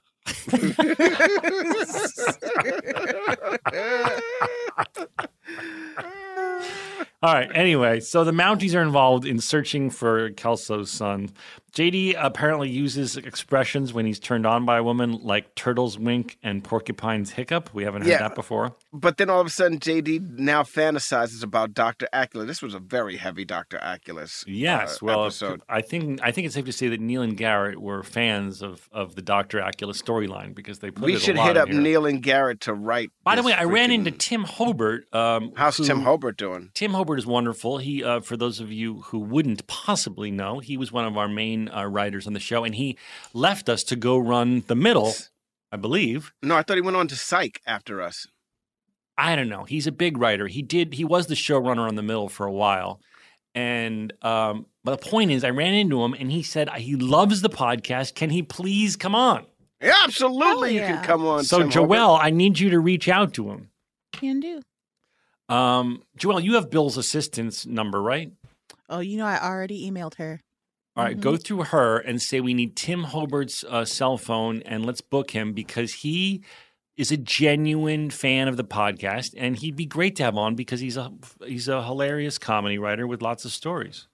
All right. Anyway, so the Mounties are involved in searching for Kelso's son. J D apparently uses expressions when he's turned on by a woman like turtle's wink and porcupine's hiccup. We haven't heard Yeah. that before. But then all of a sudden, J D now fantasizes about Doctor Acula. This was a very heavy Doctor Aculus Yes, uh, well, episode. I think I think it's safe to say that Neil and Garrett were fans of, of the Doctor Acula storyline because they put We it should a lot hit in up here. Neil and Garrett to write. By the this way, I ran freaking- into Tim Hobart. Um, How's who- Tim Hobart doing? Tim Hobart is wonderful. He, uh, for those of you who wouldn't possibly know, he was one of our main uh, writers on the show, and he left us to go run the middle, I believe. No, I thought he went on to Psych after us. I don't know. He's a big writer. He did. He was the showrunner on the middle for a while, and um, but the point is, I ran into him, and he said he loves the podcast. Can he please come on? Yeah, absolutely, Oh, you yeah. can come on. So, Tim Joelle, Hobart. I need you to reach out to him. Can do. Um, Joelle, you have Bill's assistant's number, right? Oh, you know, I already emailed her. All right, go through her and say we need Tim Hobart's uh, cell phone and let's book him because he is a genuine fan of the podcast and he'd be great to have on because he's a he's a hilarious comedy writer with lots of stories.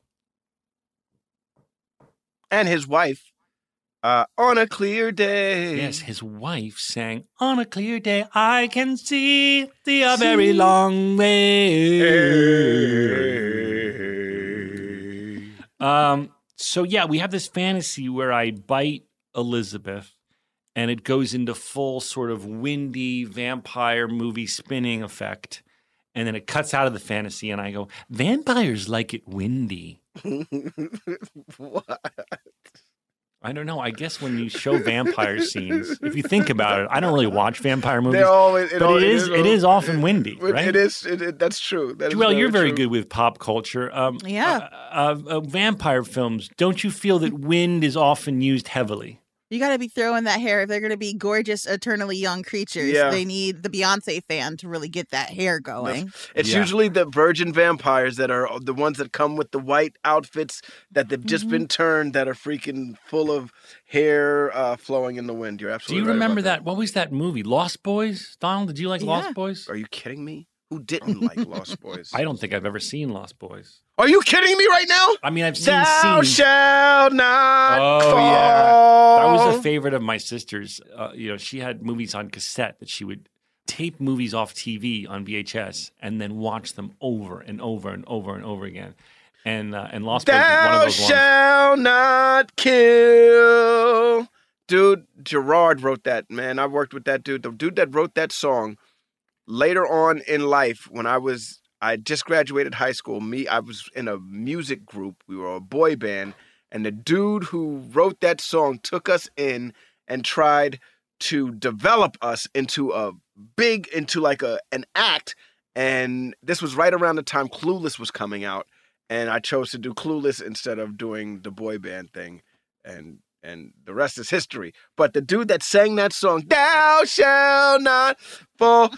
And his wife, uh, on a clear day. Yes, his wife sang "On a Clear Day I Can See the a Very Long Way." Um. So yeah, we have this fantasy where I bite Elizabeth, and it goes into full sort of windy vampire movie spinning effect, and then it cuts out of the fantasy, and I go, "Vampires like it windy." What? I don't know. I guess when you show vampire scenes, if you think about it, I don't really watch vampire movies, They're always, it, but al- it is it is often windy, It, right? it is. It, it, that's true. That is Joelle, you're very true. good with pop culture. Um, Yeah. Uh, uh, uh, vampire films. Don't you feel that wind is often used heavily? You got to be throwing that hair if they're going to be gorgeous, eternally young creatures. Yeah. They need the Beyonce fan to really get that hair going. It's Yeah. usually the virgin vampires that are the ones that come with the white outfits that they've just Mhm. been turned that are freaking full of hair uh, flowing in the wind. You're Do absolutely you right remember about that? What was that movie? Lost Boys? Donald, did you like Yeah. Lost Boys? Are you kidding me? Who didn't like Lost Boys? I don't think I've ever seen Lost Boys. Are you kidding me right now? I mean, I've seen Thou scenes. shalt not Oh, fall. yeah. That was a favorite of my sister's. Uh, you know, she had movies on cassette that she would tape movies off T V on V H S and then watch them over and over and over and over again. And uh, and Lost Boys was one of Thou those ones. shalt not kill. Dude, Gerard wrote that, man. I worked with that dude. The dude that wrote that song later on in life, when I was, I just graduated high school. Me, I was in a music group. We were a boy band. And the dude who wrote that song took us in and tried to develop us into a big, into like a an act. And this was right around the time Clueless was coming out. And I chose to do Clueless instead of doing the boy band thing. And and the rest is history. But the dude that sang that song, thou shalt not fall,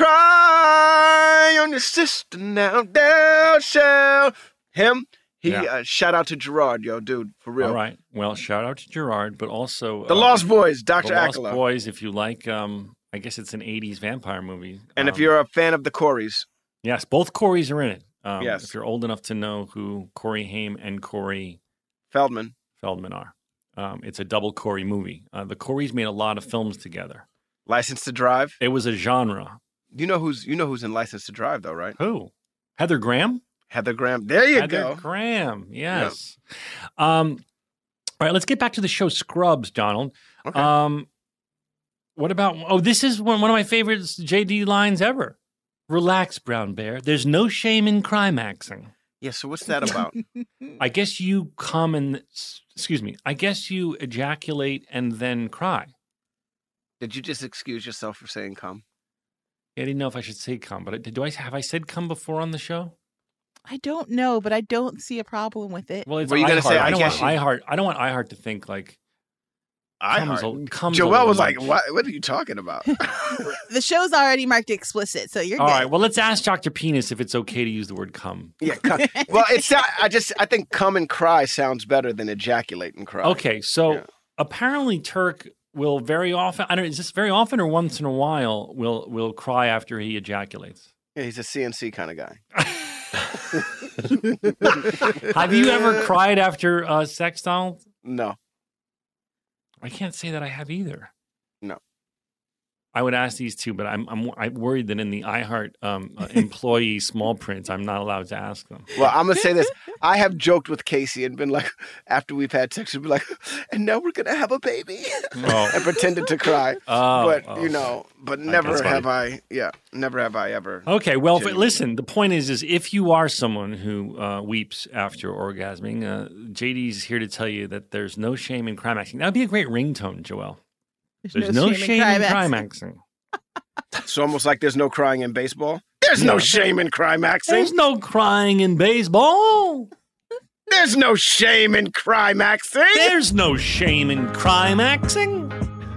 cry on your sister now, thou shalt, him, he, Yeah. uh, shout out to Gerard, yo, dude, for real. All right. Well, shout out to Gerard, but also The uh, Lost Boys, Doctor The Lost Acula. Boys. If you like, um, I guess it's an eighties vampire movie. And if Um, you're a fan of the Coreys, yes, both Corys are in it. Um, Yes. If you're old enough to know who Corey Haim and Corey Feldman, Feldman are. Um, it's a double Corey movie. Uh, the Coreys made a lot of films together. License to Drive. It was a genre. You know who's you know who's in License to Drive though, right? Who? Heather Graham? Heather Graham. There you Heather go. Graham, yes. Um, all right, let's get back to the show Scrubs, Donald. Okay. Um, what about, oh, this is one, one of my favorite J D lines ever. Relax, Brown Bear. There's no shame in climaxing. Yeah, so what's that about? I guess you come and, excuse me, I guess you ejaculate and then cry. Did you just excuse yourself for saying come? I didn't know if I should say come, but I- do I have I said come before on the show? I don't know, but I don't see a problem with it. Well, it's Were you gonna iHeart. say, I I don't guess want you- iHeart. I don't want iHeart to think like I comes heard. a, comes a Joelle little was like, much. what, what are you talking about? The show's already marked explicit, so you're All good. right. Well, let's ask Doctor Penis if it's okay to use the word come. Yeah, come. Well, it's not, I just I think come and cry sounds better than ejaculate and cry. Okay. So Yeah. apparently Turk will very often, I don't know, is this very often or once in a while will will cry after he ejaculates? Yeah, he's a C N C kind of guy. Have you ever cried after uh, sex, Donald? No. I can't say that I have either. No. I would ask these two, but I'm I'm, I'm worried that in the iHeart um, uh, employee small print, I'm not allowed to ask them. Well, I'm going to say this. I have joked with Casey and been like, after we've had sex, we'd be like, and now we're going to have a baby. Oh. And pretended to cry. Oh, but, oh. you know, but never funny. have I, yeah, never have I ever. Okay, well, but Genuinely. listen, the point is, is if you are someone who uh, weeps after orgasming, uh, J D's here to tell you that there's no shame in climaxing. That would be a great ringtone, Joelle. There's no, shame in climaxing. It's almost like there's no crying in baseball. There's no Yeah. shame in climaxing. There's no crying in baseball. There's no shame in climaxing. There's no shame in climaxing.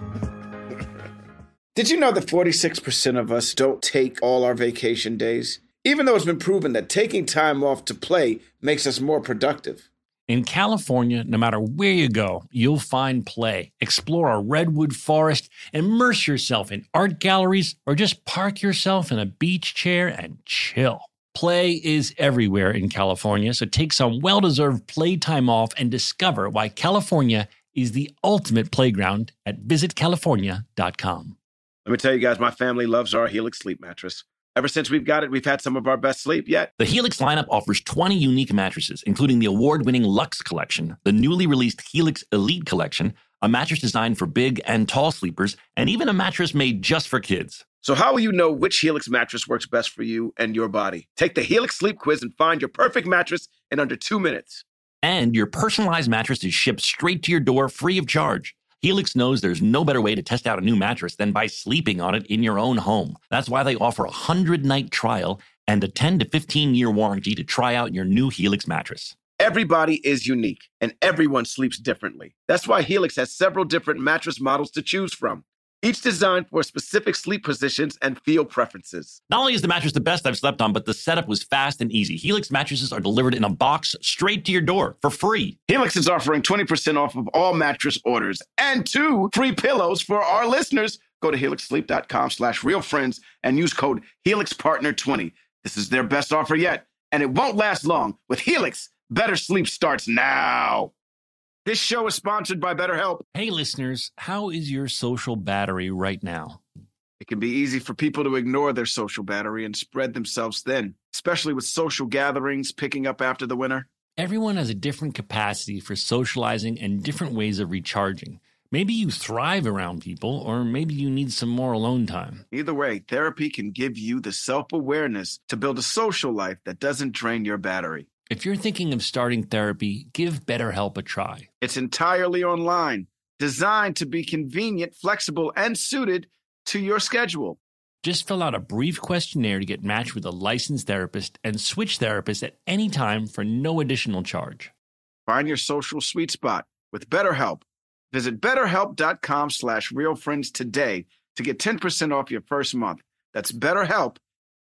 Did you know that forty-six percent of us don't take all our vacation days? Even though it's been proven that taking time off to play makes us more productive. In California, no matter where you go, you'll find play. Explore a redwood forest, immerse yourself in art galleries, or just park yourself in a beach chair and chill. Play is everywhere in California, so take some well-deserved playtime off and discover why California is the ultimate playground at visit california dot com. Let me tell you guys, my family loves our Helix sleep mattress. Ever since we've got it, we've had some of our best sleep yet. The Helix lineup offers twenty unique mattresses, including the award-winning Luxe Collection, the newly released Helix Elite Collection, a mattress designed for big and tall sleepers, and even a mattress made just for kids. So how will you know which Helix mattress works best for you and your body? Take the Helix Sleep Quiz and find your perfect mattress in under two minutes. And your personalized mattress is shipped straight to your door free of charge. Helix knows there's no better way to test out a new mattress than by sleeping on it in your own home. That's why they offer a hundred-night trial and a ten to fifteen-year warranty to try out your new Helix mattress. Everybody is unique, and everyone sleeps differently. That's why Helix has several different mattress models to choose from, each designed for specific sleep positions and feel preferences. Not only is the mattress the best I've slept on, but the setup was fast and easy. Helix mattresses are delivered in a box straight to your door for free. Helix is offering twenty percent off of all mattress orders and two free pillows for our listeners. Go to helix sleep dot com slash real friends and use code helix partner twenty. This is their best offer yet, and it won't last long. With Helix, better sleep starts now. This show is sponsored by BetterHelp. Hey, listeners, how is your social battery right now? It can be easy for people to ignore their social battery and spread themselves thin, especially with social gatherings picking up after the winter. Everyone has a different capacity for socializing and different ways of recharging. Maybe you thrive around people, or maybe you need some more alone time. Either way, therapy can give you the self-awareness to build a social life that doesn't drain your battery. If you're thinking of starting therapy, give BetterHelp a try. It's entirely online, designed to be convenient, flexible, and suited to your schedule. Just fill out a brief questionnaire to get matched with a licensed therapist and switch therapists at any time for no additional charge. Find your social sweet spot with BetterHelp. Visit betterhelp.com slash realfriends today to get ten percent off your first month. That's BetterHelp,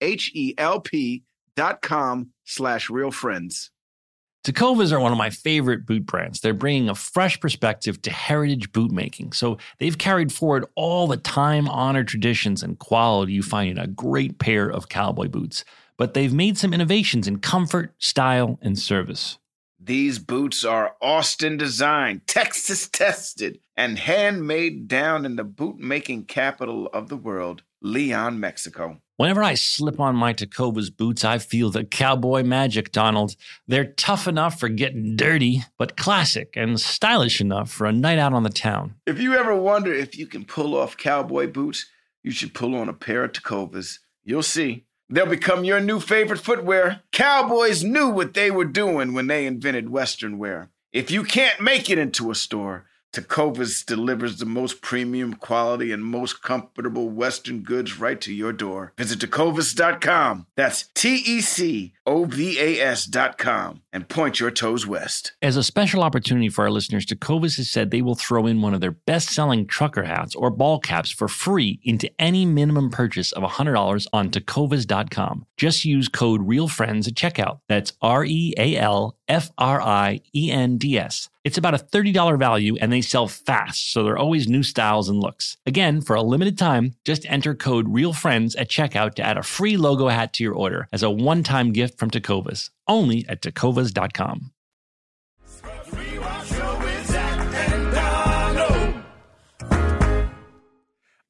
H-E-L-P dot com slash realfriends. Tecovas are one of my favorite boot brands. They're bringing a fresh perspective to heritage boot making. So they've carried forward all the time-honored traditions and quality you find in a great pair of cowboy boots. But they've made some innovations in comfort, style, and service. These boots are Austin designed, Texas tested, and handmade down in the boot-making capital of the world, Leon, Mexico. Whenever I slip on my Tecovas boots, I feel the cowboy magic, Donald. They're tough enough for getting dirty, but classic and stylish enough for a night out on the town. If you ever wonder if you can pull off cowboy boots, you should pull on a pair of Tecovas. You'll see. They'll become your new favorite footwear. Cowboys knew what they were doing when they invented Western wear. If you can't make it into a store, Tecovas delivers the most premium quality and most comfortable Western goods right to your door. Visit tecovas dot com. That's T E C O V A S dot com and point your toes west. As a special opportunity for our listeners, Tecovas has said they will throw in one of their best-selling trucker hats or ball caps for free into any minimum purchase of one hundred dollars on tecovas dot com. Just use code REALFRIENDS at checkout. That's R E A L F R I E N D S. It's about a thirty dollars value, and they sell fast, so there are always new styles and looks. Again, for a limited time, just enter code REALFRIENDS at checkout to add a free logo hat to your order as a one-time gift from Tecovas, only at tecovas dot com. Rewatch show with Zach.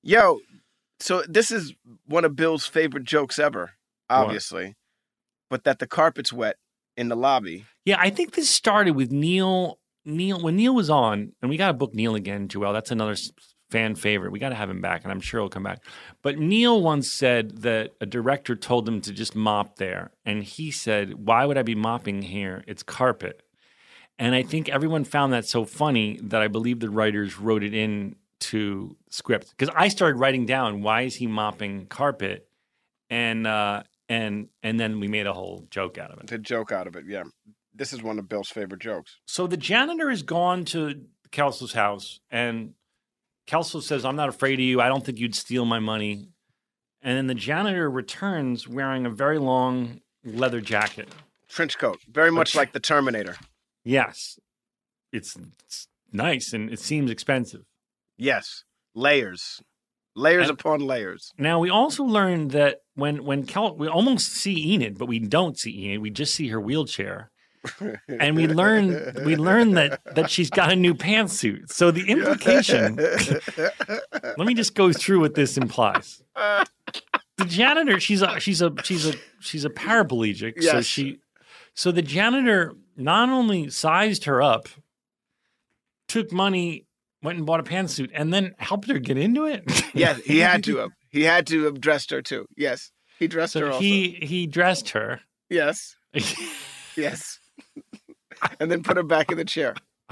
Yo, so this is one of Bill's favorite jokes ever, obviously, what? But that the carpet's wet in the lobby. Yeah, I think this started with Neil. Neil, when Neil was on, and we got to book Neil again, Joel. That's another fan favorite. We got to have him back, and I'm sure he'll come back. But Neil once said that a director told him to just mop there, and he said, "Why would I be mopping here? It's carpet." And I think everyone found that so funny that I believe the writers wrote it in to script, because I started writing down, why is he mopping carpet, and uh, and and then we made a whole joke out of it. A joke out of it, yeah. This is one of Bill's favorite jokes. So the janitor has gone to Kelso's house, and Kelso says, "I'm not afraid of you. I don't think you'd steal my money." And then the janitor returns wearing a very long leather jacket, trench coat, very much like the Terminator. Yes, it's, it's nice, and it seems expensive. Yes, layers, layers and upon layers. Now we also learned that when when Kel, we almost see Enid, but we don't see Enid. We just see her wheelchair, and we learn we learn that that she's got a new pantsuit. So the implication. Let me just go through what this implies. The janitor, she's a she's a she's a she's a paraplegic. Yes. So she, so the janitor not only sized her up, took money, went and bought a pantsuit, and then helped her get into it. Yeah, he had to have. He had to have dressed her too. Yes, he dressed so her. Also. He he dressed her. Yes. Yes. And then put her back in the chair.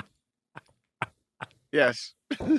Yes.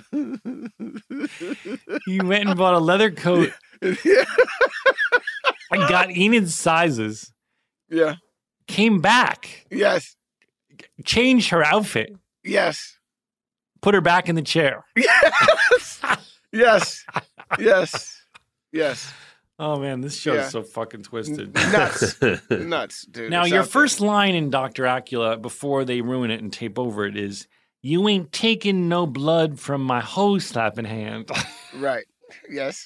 He went and bought a leather coat. Yeah. And got Enid's sizes. Yeah. Came back. Yes. Changed her outfit. Yes. Put her back in the chair. Yes. Yes. Yes. Yes. Oh, man, this show Yeah. is so fucking twisted. Nuts. Nuts, dude. Now, It's your out first line in Doctor Acula before they ruin it and tape over it is, "You ain't taking no blood from my hoe slapping hand." there. Right. Yes.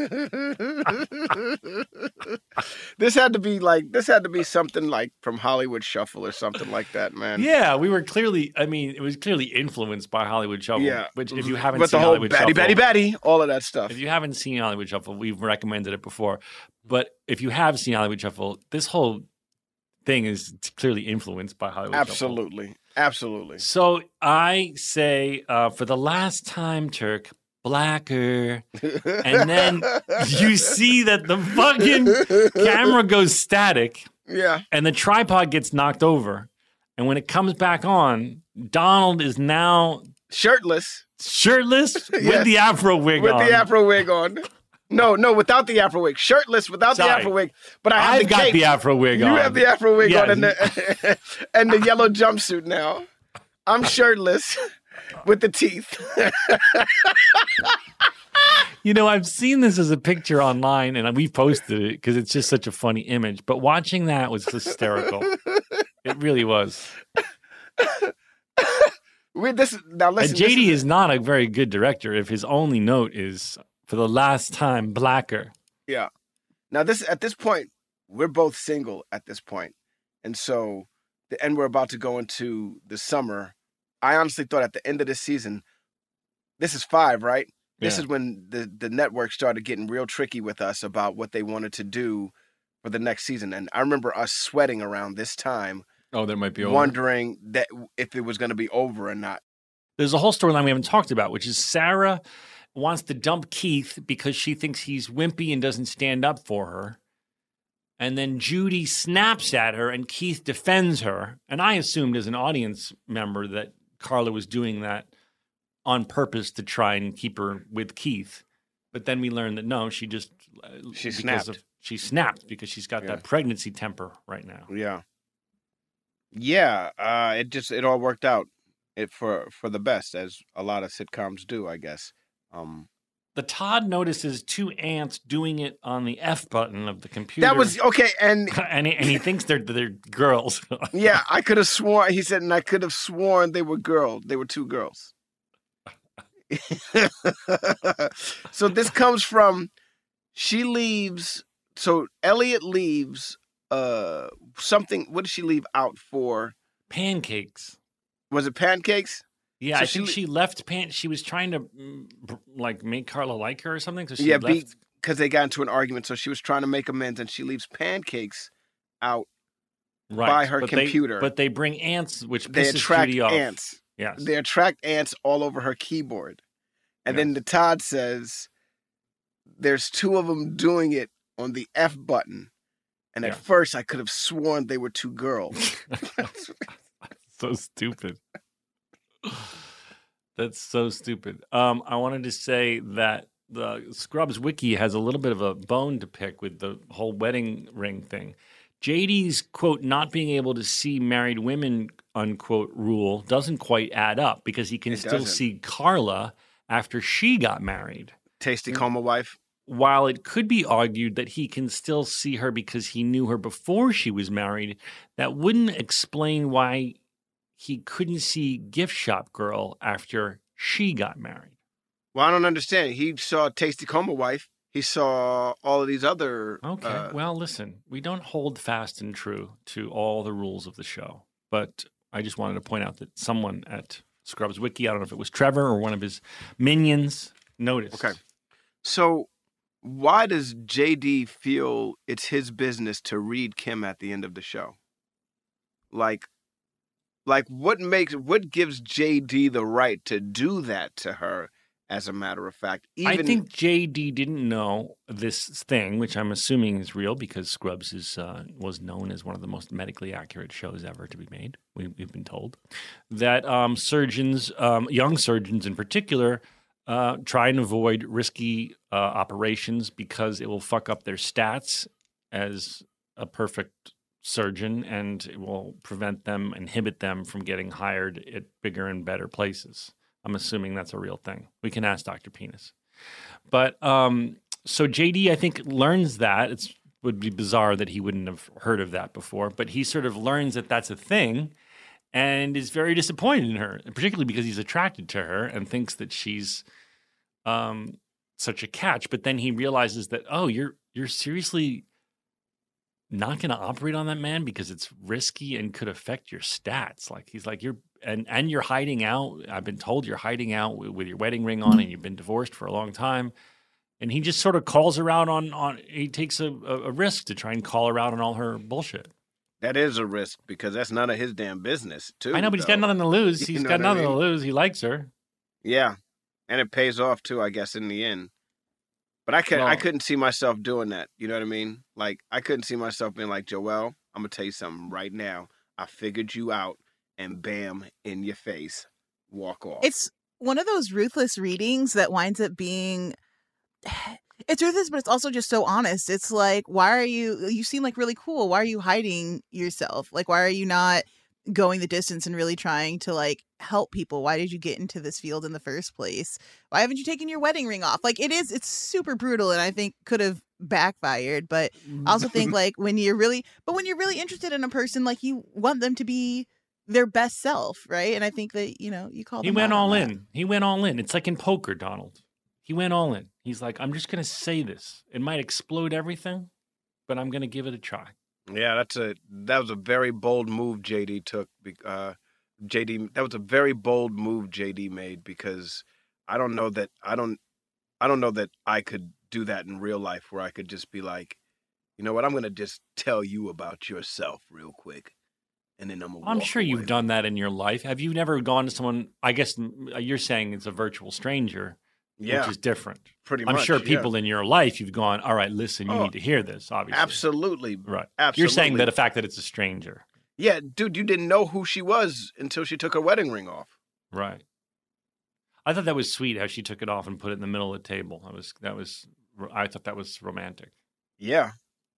This had to be like, this had to be something like from Hollywood Shuffle or something like that, man. Yeah, we were clearly, I mean, it was clearly influenced by Hollywood Shuffle. Yeah. Which, if you haven't With seen the whole Hollywood Batty, Shuffle. Batty, Batty, all of that stuff. If you haven't seen Hollywood Shuffle, we've recommended it before. But if you have seen Hollywood Shuffle, this whole thing is clearly influenced by Hollywood Shuffle. Absolutely. Absolutely. So I say, uh, for the last time, Turk, blacker. And then you see that the fucking camera goes static. Yeah. And the tripod gets knocked over. And when it comes back on, Donald is now shirtless. Shirtless Yes. with the afro wig with on. With the afro wig on. No, no, without the afro wig. Shirtless without Sorry. the afro wig. But I have I've the got cape. the afro wig you on. You have the afro wig Yes. on and the, and the yellow jumpsuit now. I'm shirtless with the teeth. You know, I've seen this as a picture online, and we've posted it because it's just such a funny image. But watching that was hysterical. It really was. We, this, now listen, and J D this is not a very good director if his only note is, for the last time, blacker. Yeah. Now, this at this point, we're both single at this point. And so, the, and we're about to go into the summer. I honestly thought at the end of this season, this is five, right? This Yeah. is when the, the network started getting real tricky with us about what they wanted to do for the next season. And I remember us sweating around this time. Oh, that might be over. Wondering that if it was going to be over or not. There's a whole storyline we haven't talked about, which is Sarah wants to dump Keith because she thinks he's wimpy and doesn't stand up for her. And then Judy snaps at her and Keith defends her. And I assumed as an audience member that Carla was doing that on purpose to try and keep her with Keith. But then we learned that no, she just she because snapped. Of, she snapped because she's got Yeah. that pregnancy temper right now. Yeah. Yeah, uh, it just it all worked out it for for the best, as a lot of sitcoms do, I guess. Um, The Todd notices two ants doing it on the F button of the computer. that was okay, and and he, and he thinks they're they're girls. yeah, I could have sworn. He said, and I could have sworn they were girls. They were two girls. So this comes from she leaves. So Elliot leaves. Uh, something. What did she leave out for? Pancakes. Was it pancakes? Yeah, So I she think le- she left pan. She was trying to mm, br- like make Carla like her or something. So she Yeah, left. because they got into an argument, so she was trying to make amends, and she leaves pancakes out. right. by her but computer. They, but they bring ants, which They pisses attract Judy off. ants. Yes. They attract ants all over her keyboard. And then Yes. the Todd says, there's two of them doing it on the F button. And at Yeah. first, I could have sworn they were two girls. So stupid. That's so stupid. Um, I wanted to say that the Scrubs wiki has a little bit of a bone to pick with the whole wedding ring thing. J D's, quote, not being able to see married women, unquote, rule doesn't quite add up because he can It still doesn't. see Carla after she got married. Tasty coma wife. While it could be argued that he can still see her because he knew her before she was married, that wouldn't explain why he couldn't see Gift Shop Girl after she got married. Well, I don't understand. He saw Tasty coma wife. He saw all of these other. Okay. uh, well, listen, we don't hold fast and true to all the rules of the show, but I just wanted to point out that someone at Scrubs Wiki, I don't know if it was Trevor or one of his minions, noticed. Okay. So, why does J D feel it's his business to read Kim at the end of the show? Like, like what makes what gives J D the right to do that to her? As a matter of fact, even I think J D didn't know this thing, which I'm assuming is real because Scrubs is uh, was known as one of the most medically accurate shows ever to be made. We, we've been told that um, surgeons, um, young surgeons in particular, uh, try and avoid risky uh, operations because it will fuck up their stats as a perfect surgeon, and it will prevent them, inhibit them from getting hired at bigger and better places. I'm assuming that's a real thing. We can ask Doctor Penis. But um, so J D, I think, learns that. It would be bizarre that he wouldn't have heard of that before, but he sort of learns that that's a thing and is very disappointed in her, particularly because he's attracted to her and thinks that she's um, such a catch. But then he realizes that, oh, you're you're seriously not going to operate on that man because it's risky and could affect your stats. Like he's like, you're and and you're hiding out. I've been told you're hiding out with, with your wedding ring on, and you've been divorced for a long time. And he just sort of calls her out on on. He takes a, a, a risk to try and call her out on all her bullshit. that is a risk because that's none of his damn business, too. I know, but he's though. got nothing to lose. You He's know got what I nothing mean? to lose. He likes her. Yeah, and it pays off too, I guess, in the end. But I could I Well- couldn't see myself doing that. You know what I mean? Like I couldn't see myself being like, Joelle, I'm gonna tell you something right now. I figured you out, and bam, in your face, walk off. It's one of those ruthless readings that winds up being it's ruthless, but it's also just so honest. It's like, why are you you seem like really cool. Why are you hiding yourself? Like, why are you not going the distance and really trying to like help people? Why did you get into this field in the first place? Why haven't you taken your wedding ring off? Like it is it's super brutal and I think could have backfired. But I also think like when you're really but when you're really interested in a person, like you want them to be their best self, right? And I think that, you know, you call He them went out on all that. in. He went all in. It's like in poker, Donald. He went all in. He's like, I'm just going to say this. It might explode everything, but I'm going to give it a try. Yeah, that's a that was a very bold move J D took. be- Uh, J D, that was a very bold move J D made because I don't know that I don't I don't know that I could do that in real life where I could just be like, you know what, I'm gonna just tell you about yourself real quick, and then I'm gonna. I'm walk sure you've away. done that in your life. Have you never gone to someone? I guess mm, you're saying it's a virtual stranger, Yeah, which is different. pretty I'm much. sure yeah. people in your life you've gone, all right, listen, you Oh, need to hear this, obviously. Absolutely, Right. absolutely. You're saying that the fact that it's a stranger. Yeah, dude, you didn't know who she was until she took her wedding ring off. Right. I thought that was sweet how she took it off and put it in the middle of the table. That was that was I thought that was romantic. Yeah.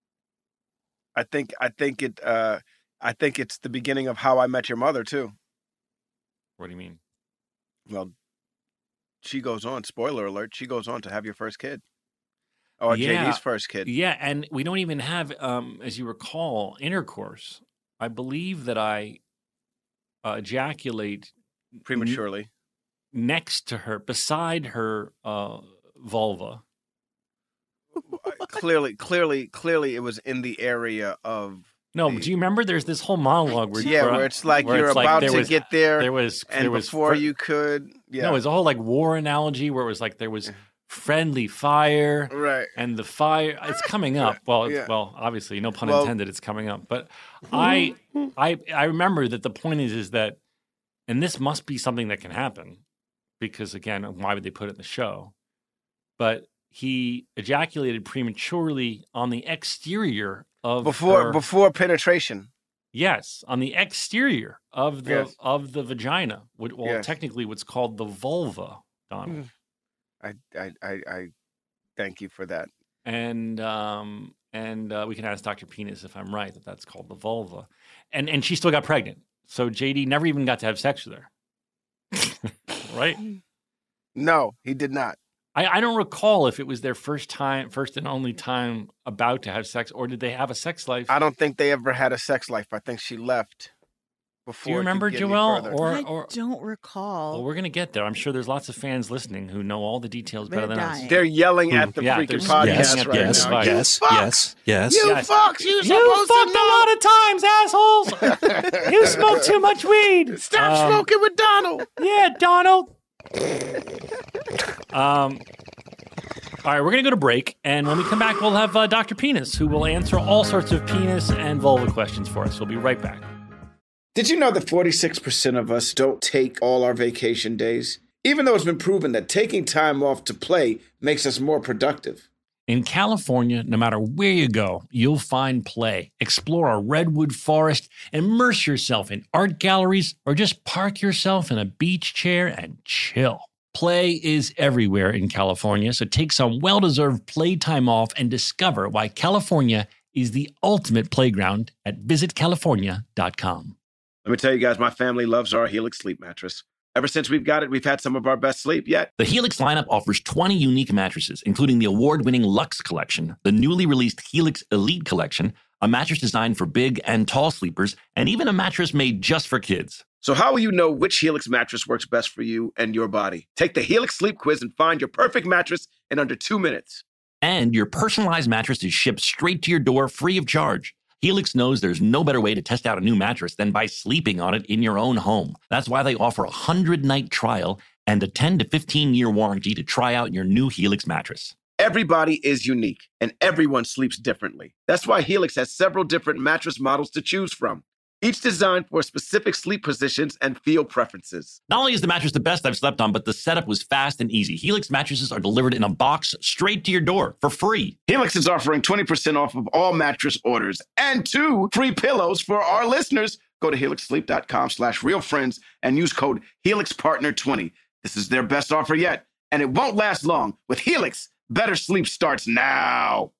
I think I think it uh I think it's the beginning of How I Met Your Mother too. What do you mean? Well, she goes on, spoiler alert, she goes on to have your first kid. Or Yeah. J D's first kid. Yeah, and we don't even have, um, as you recall, intercourse. I believe that I uh, ejaculate Prematurely. next to her, beside her uh, vulva. clearly, clearly, clearly it was in the area of No, do you remember? There's this whole monologue where yeah, where, where it's like where you're it's like about there to was- get there, There was and there was before fr- you could, yeah, No, it was a whole like war analogy where it was like there was friendly fire, right. and the fire it's coming up. Well, it's, Yeah. well, obviously, no pun Well- intended. It's coming up, but I I I remember that the point is is that, and this must be something that can happen, because again, why would they put it in the show? But he ejaculated prematurely on the exterior of Before her- before penetration. Yes, on the exterior of the Yes. of the vagina. What- Well, Yes. technically, what's called the vulva, Donald. I, I, I, I thank you for that. And um and uh, we can ask Doctor Penis if I'm right that that's called the vulva. And and she still got pregnant. So J D never even got to have sex with her. Right? No, he did not. I, I don't recall if it was their first time, first and only time about to have sex, or did they have a sex life? I don't think they ever had a sex life. I think she left before. Do you it could remember, get any Joelle? further. Or I or don't recall. well, we're gonna get there. I'm sure there's lots of fans listening who know all the details They're better than us. dying. They're yelling at Mm, the yeah, freaking there's- podcast yes, right yes, now. yes, You yes, fucks! yes, yes. You Yes. fucks! You You supposed fucked to a know. lot of times, assholes. You smoke too much weed. Stop Um, smoking with Donald. Yeah, Donald. Um. All right, we're going to go to break, and when we come back, we'll have uh, Doctor Penis, who will answer all sorts of penis and vulva questions for us. We'll be right back. Did you know that forty-six percent of us don't take all our vacation days? Even though it's been proven that taking time off to play makes us more productive. In California, no matter where you go, you'll find play. Explore a redwood forest, immerse yourself in art galleries, or just park yourself in a beach chair and chill. Play is everywhere in California, so take some well-deserved playtime off and discover why California is the ultimate playground at visit california dot com. Let me tell you guys, my family loves our Helix sleep mattress. Ever since we've got it, we've had some of our best sleep yet. The Helix lineup offers twenty unique mattresses, including the award-winning Luxe Collection, the newly released Helix Elite Collection, a mattress designed for big and tall sleepers, and even a mattress made just for kids. So how will you know which Helix mattress works best for you and your body? Take the Helix Sleep Quiz and find your perfect mattress in under two minutes. And your personalized mattress is shipped straight to your door free of charge. Helix knows there's no better way to test out a new mattress than by sleeping on it in your own home. That's why they offer a one hundred night trial and a ten to fifteen year warranty to try out your new Helix mattress. Everybody is unique, and everyone sleeps differently. That's why Helix has several different mattress models to choose from, each designed for specific sleep positions and feel preferences. Not only is the mattress the best I've slept on, but the setup was fast and easy. Helix mattresses are delivered in a box straight to your door for free. Helix is offering twenty percent off of all mattress orders and two free pillows for our listeners. Go to helix sleep dot com slash real friends and use code helix partner twenty. This is their best offer yet, and it won't last long. With Helix, better sleep starts now.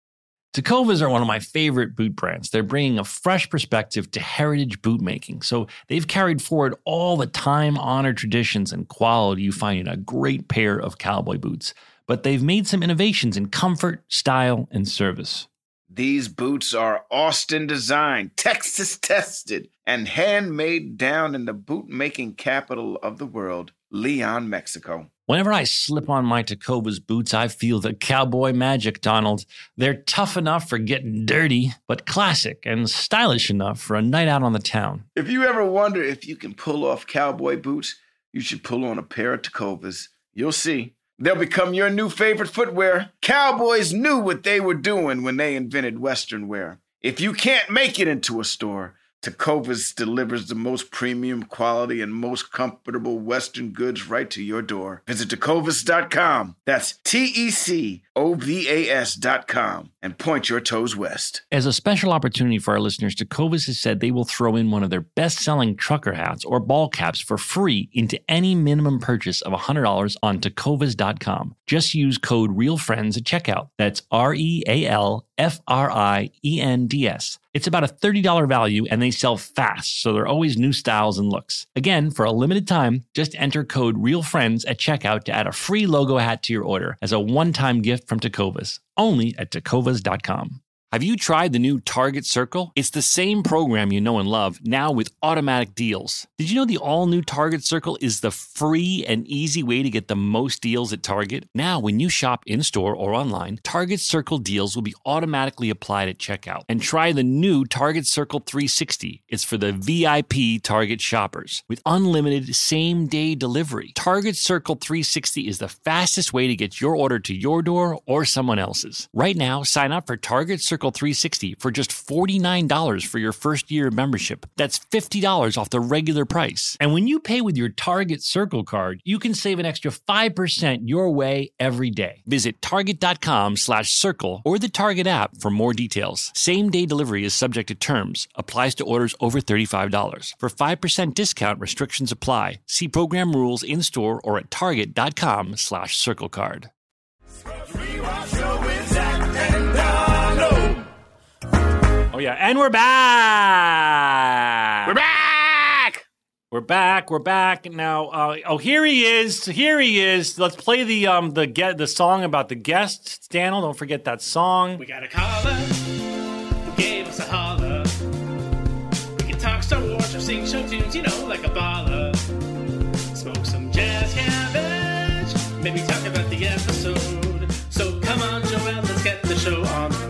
Tecovas are one of my favorite boot brands. They're bringing a fresh perspective to heritage boot making. So they've carried forward all the time-honored traditions and quality you find in a great pair of cowboy boots. But they've made some innovations in comfort, style, and service. These boots are Austin designed, Texas tested, and handmade down in the boot-making capital of the world, Leon, Mexico. Whenever I slip on my Tecovas boots, I feel the cowboy magic, Donald. They're tough enough for getting dirty, but classic and stylish enough for a night out on the town. If you ever wonder if you can pull off cowboy boots, you should pull on a pair of Tecovas. You'll see. They'll become your new favorite footwear. Cowboys knew what they were doing when they invented Western wear. If you can't make it into a store, Tecovas delivers the most premium quality and most comfortable Western goods right to your door. Visit tecovas dot com. That's T E C O V A S dot com and point your toes west. As a special opportunity for our listeners, Tecovas has said they will throw in one of their best-selling trucker hats or ball caps for free into any minimum purchase of one hundred dollars on tecovas dot com. Just use code REALFRIENDS at checkout. That's R E A L F R I E N D S. It's about a thirty dollars value, and they sell fast, so there are always new styles and looks. Again, for a limited time, just enter code REALFRIENDS at checkout to add a free logo hat to your order as a one-time gift from Tecovas, only at tecovas dot com. Have you tried the new Target Circle? It's the same program you know and love, now with automatic deals. Did you know the all-new Target Circle is the free and easy way to get the most deals at Target? Now, when you shop in-store or online, Target Circle deals will be automatically applied at checkout. And try the new Target Circle three sixty. It's for the V I P Target shoppers with unlimited same-day delivery. Target Circle three sixty is the fastest way to get your order to your door or someone else's. Right now, sign up for Target Circle three sixty for just forty-nine dollars for your first year of membership. That's fifty dollars off the regular price. And when you pay with your Target Circle card, you can save an extra five percent your way every day. Visit target.com slash circle or the Target app for more details. Same-day delivery is subject to terms. Applies to orders over thirty-five dollars. For five percent discount, restrictions apply. See program rules in-store or at target.com slash circle card. Oh, yeah. And we're back. We're back. We're back. We're back. Now, uh, oh, here he is. Here he is. Let's play the um the get the song about the guest. Daniel, don't forget that song. We got a caller who gave us a holler. We can talk Star Wars or sing show tunes, you know, like a baller. Smoke some jazz cabbage, maybe talk about the episode. So come on, Joel, let's get the show on the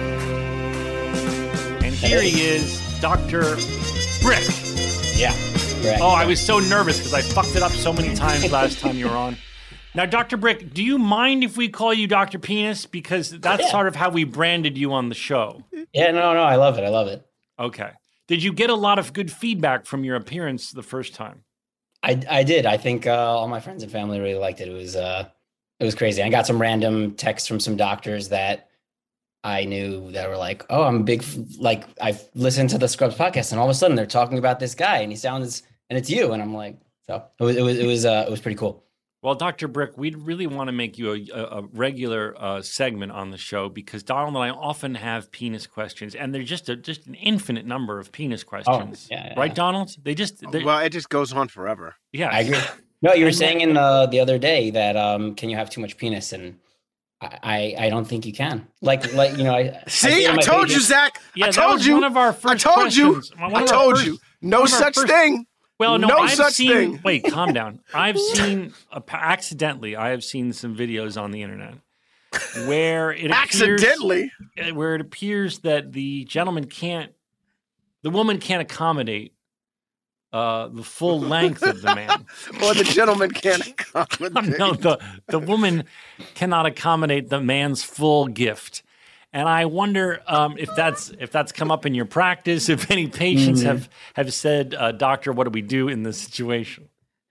road. And here he is, Doctor Brick. Yeah. Correct. Oh, I was so nervous because I fucked it up so many times last time you were on. Now, Doctor Brick, do you mind if we call you Doctor Penis? Because that's Yeah. sort of how we branded you on the show. Yeah, no, no, I love it. I love it. Okay. Did you get a lot of good feedback from your appearance the first time? I I did. I think uh, all my friends and family really liked it. It was uh, it was crazy. I got some random texts from some doctors that I knew that were like, "Oh, I'm a big f- like I've listened to the Scrubs podcast, and all of a sudden they're talking about this guy, and he sounds and it's you." And I'm like, so it was it was it was uh, it was pretty cool. Well, Doctor Brick, we'd really want to make you a, a, a regular uh, segment on the show because Donald and I often have penis questions, and there's just a, just an infinite number of penis questions. yeah, yeah, right, yeah. Donald? They just they're- Well, it just goes on forever. yeah. I agree. No, you were And saying in the the other day that um, can you have too much penis? And I I, I don't think you can. Like like you know, I See, say I, on my told pages- you, Zach. Yeah, I that told was you. one of our I first told you. questions. One I of our told first- you. No one of our such first- thing. Well, no, No I've such seen. thing. Wait, calm down. I've seen uh, accidentally. I have seen some videos on the internet where it appears, Accidentally. uh, where it appears that the gentleman can't, the woman can't accommodate uh, the full length of the man. Or the gentleman can't accommodate. No, the the woman cannot accommodate the man's full gift. And I wonder um, if that's if that's come up in your practice. If any patients Mm-hmm. have have said, uh, "Doctor, what do we do in this situation?"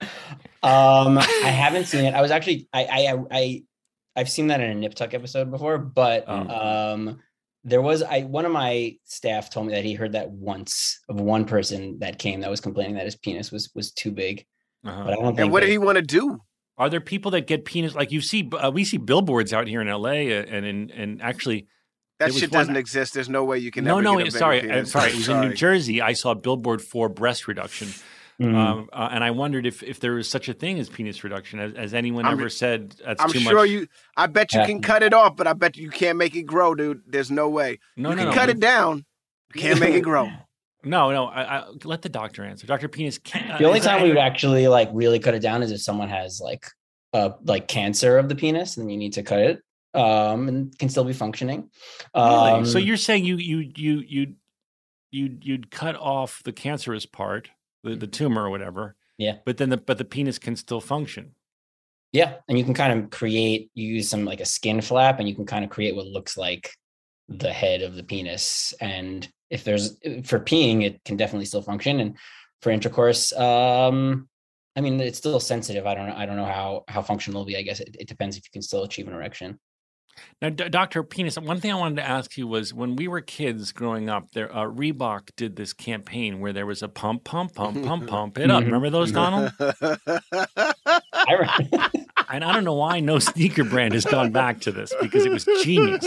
Um, I haven't seen it. I was actually I I I I've seen that in a Nip Tuck episode before, but Oh. um, there was I one of my staff told me that he heard that once of one person that came that was complaining that his penis was was too big. Uh-huh. But I don't think. And what that- did he want to do? Are there people that get penis like you see? Uh, we see billboards out here in L A and in and actually. That It was shit one- doesn't exist. There's no way you can No, ever no, get a bigger sorry, I'm penis. sorry. It was in New Sorry. Jersey. I saw a billboard for breast reduction, Mhm. um, uh, and I wondered if if there was such a thing as penis reduction. Has, has anyone I'm- ever said that's I'm too sure much? you. I bet you Yeah. can cut it off, but I bet you can't make it grow, dude. There's no way. No, you no, can no. cut it down. You can't make it grow. No, no. I, I, let the doctor answer. Doctor Penis can't. The only is there time we any- would actually like really cut it down is if someone has like uh like cancer of the penis, and you need to cut it. Um, and can still be functioning. Really? Um, So you're saying you you you you you you'd cut off the cancerous part, the, the tumor or whatever. Yeah. But then the but the penis can still function. Yeah, and you can kind of create, you use some like a skin flap, and you can kind of create what looks like the head of the penis. And if there's for peeing, it can definitely still function. And for intercourse, um, I mean, it's still sensitive. I don't know. I don't know how how functional it'll be. I guess it, it depends if you can still achieve an erection. Now, D- Doctor Penis, one thing I wanted to ask you was when we were kids growing up, there uh, Reebok did this campaign where there was a pump, pump, pump, pump, pump it up. Remember those, Donald? I re- And I don't know why no sneaker brand has gone back to this because it was genius.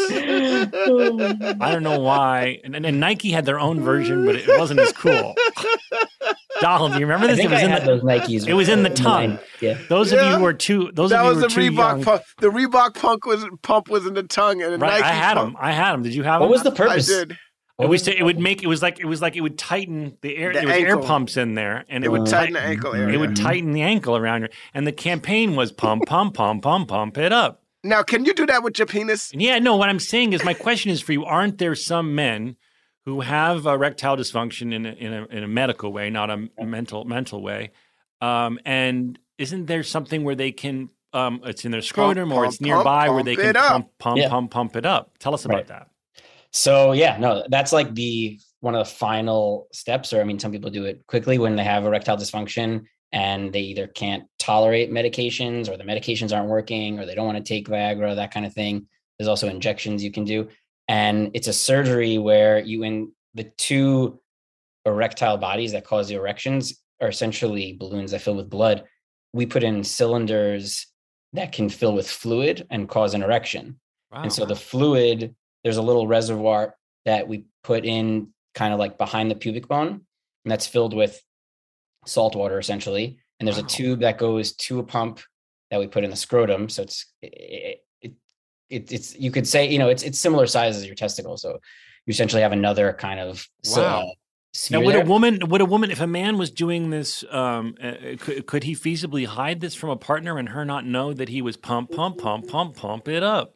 I don't know why. And, and, and Nike had their own version, but it wasn't as cool. Donald, do you remember I this? think It was I in had the, those Nikes. it was in the with tongue. mine. Yeah. Those of you Yeah. who were too, those That of you was who the were too Reebok young. pump. The Reebok pump was pump was in the tongue, and the Right, Nike I had pump. them. I had them. Did you have What them? was the I purpose? did. It was to, it would make it was like it was like it would tighten the air. The There was air ankle. pumps in there, and it, It would would tighten tight- the ankle It area. would tighten the ankle around your. And the campaign was pump, pump, pump, pump, pump it up. Now, can you do that with your penis? Yeah, no. What I'm saying is, my question is for you: aren't there some men who have erectile dysfunction in a, in a in a medical way, not a mental mental way? Um, and isn't there something where they can? Um, it's in their scrotum or pump, it's nearby pump, where they pump can it up. pump, pump, Yeah. pump, pump it up. Tell us about Right. that. So yeah, no, that's like the one of the final steps. Or I mean, some people do it quickly when they have erectile dysfunction and they either can't tolerate medications or the medications aren't working or they don't want to take Viagra, that kind of thing. There's also injections you can do. And it's a surgery where you in the two erectile bodies that cause the erections are essentially balloons that fill with blood. We put in cylinders that can fill with fluid and cause an erection. Wow. And so the fluid, there's a little reservoir that we put in kind of like behind the pubic bone, and that's filled with salt water essentially. And there's Wow. a tube that goes to a pump that we put in the scrotum. So it's it, it, it it's you could say, you know, it's it's similar size as your testicle. So you essentially have another kind of Wow. uh, Now, sphere would a there. woman, would a woman, if a man was doing this, um, uh, could, could he feasibly hide this from a partner and her not know that he was pump, pump, pump, pump, pump it up?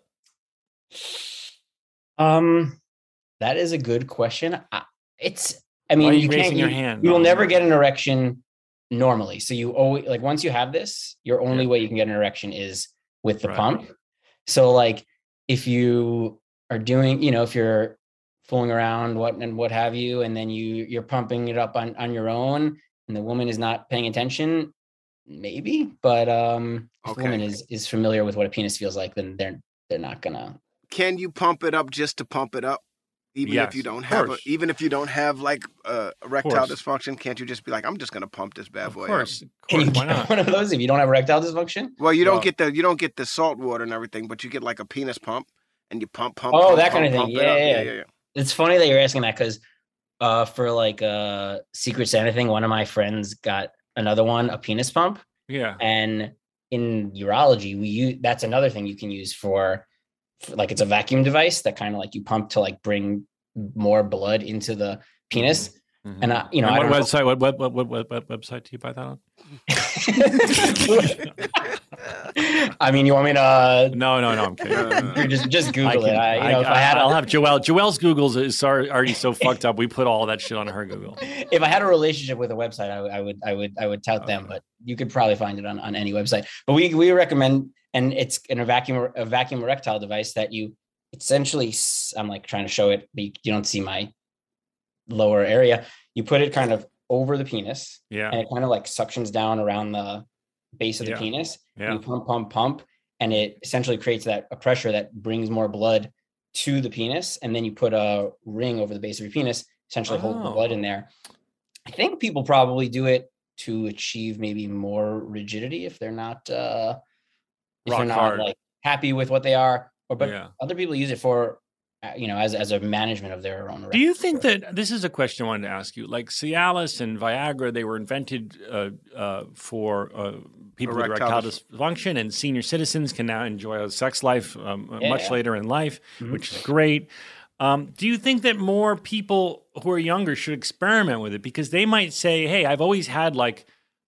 Um, that is a good question. I, it's, I Why mean, are you you raising can't, your you, hand, you will Dom? never get an erection normally. So you always, like, once you have this, your only Yeah. way you can get an erection is with the Right. pump. So like, if you are doing, you know, if you're fooling around, what and what have you, and then you you're pumping it up on on your own, and the woman is not paying attention, maybe. But um, if the Okay. woman is is familiar with what a penis feels like, then they're they're not gonna. Can you pump it up just to pump it up? Even Yes, if you don't of have, a, course. even if you don't have like uh, erectile course. dysfunction, can't you just be like, I'm just gonna pump this bad Of boy course. up? Of Can course. you Why get not? one of those if you don't have erectile dysfunction? Well, you don't Well- get the you don't get the salt water and everything, but you get like a penis pump, and you pump, pump. Oh, pump, that pump, kind of thing. pump it Yeah, up. yeah, yeah, yeah. yeah. It's funny that you're asking that because uh, for like uh, Secret Santa thing, one of my friends got another one, a penis pump, Yeah. and in urology, we use that's another thing you can use for, for like it's a vacuum device that kind of like you pump to like bring more blood into the penis. Mhm. And I, you know, And I what don't know- website? What, what what what what what website do you buy that on? I mean, you want me to? Uh, No, no, no. I'm kidding. or just just Google I can, it. I, you know, if I had, I'll a, have Joelle. Joelle's Google's is already already so fucked up. We put all that shit on her Google. if I had a relationship with a website, I, would- I would, I would, I would tout them. Okay. But you could probably find it on, on any website. But we we recommend, and it's in a vacuum a vacuum erectile device that you essentially. s- I'm like trying to show it, but you, you don't see my lower area. You put it kind of over the penis, Yeah. and it kind of like suctions down around the base of the Yeah. penis. Yeah. You pump, pump, pump, and it essentially creates that a pressure that brings more blood to the penis, and then you put a ring over the base of your penis, essentially hold the blood in Oh. there. I think people probably do it to achieve maybe more rigidity if they're not uh if Rock they're not hard. like happy with what they are, or but Yeah. other people use it for uh, you know as as a management of their own. Do you erections. think that this is a question I wanted to ask you? Like Cialis and Viagra, they were invented uh, uh, for uh, people with Erectile erectile dysfunction, and senior citizens can now enjoy a sex life um, Yeah. much later in life, Mhm. which is great. Um, do you think that more people who are younger should experiment with it? Because they might say, hey, I've always had like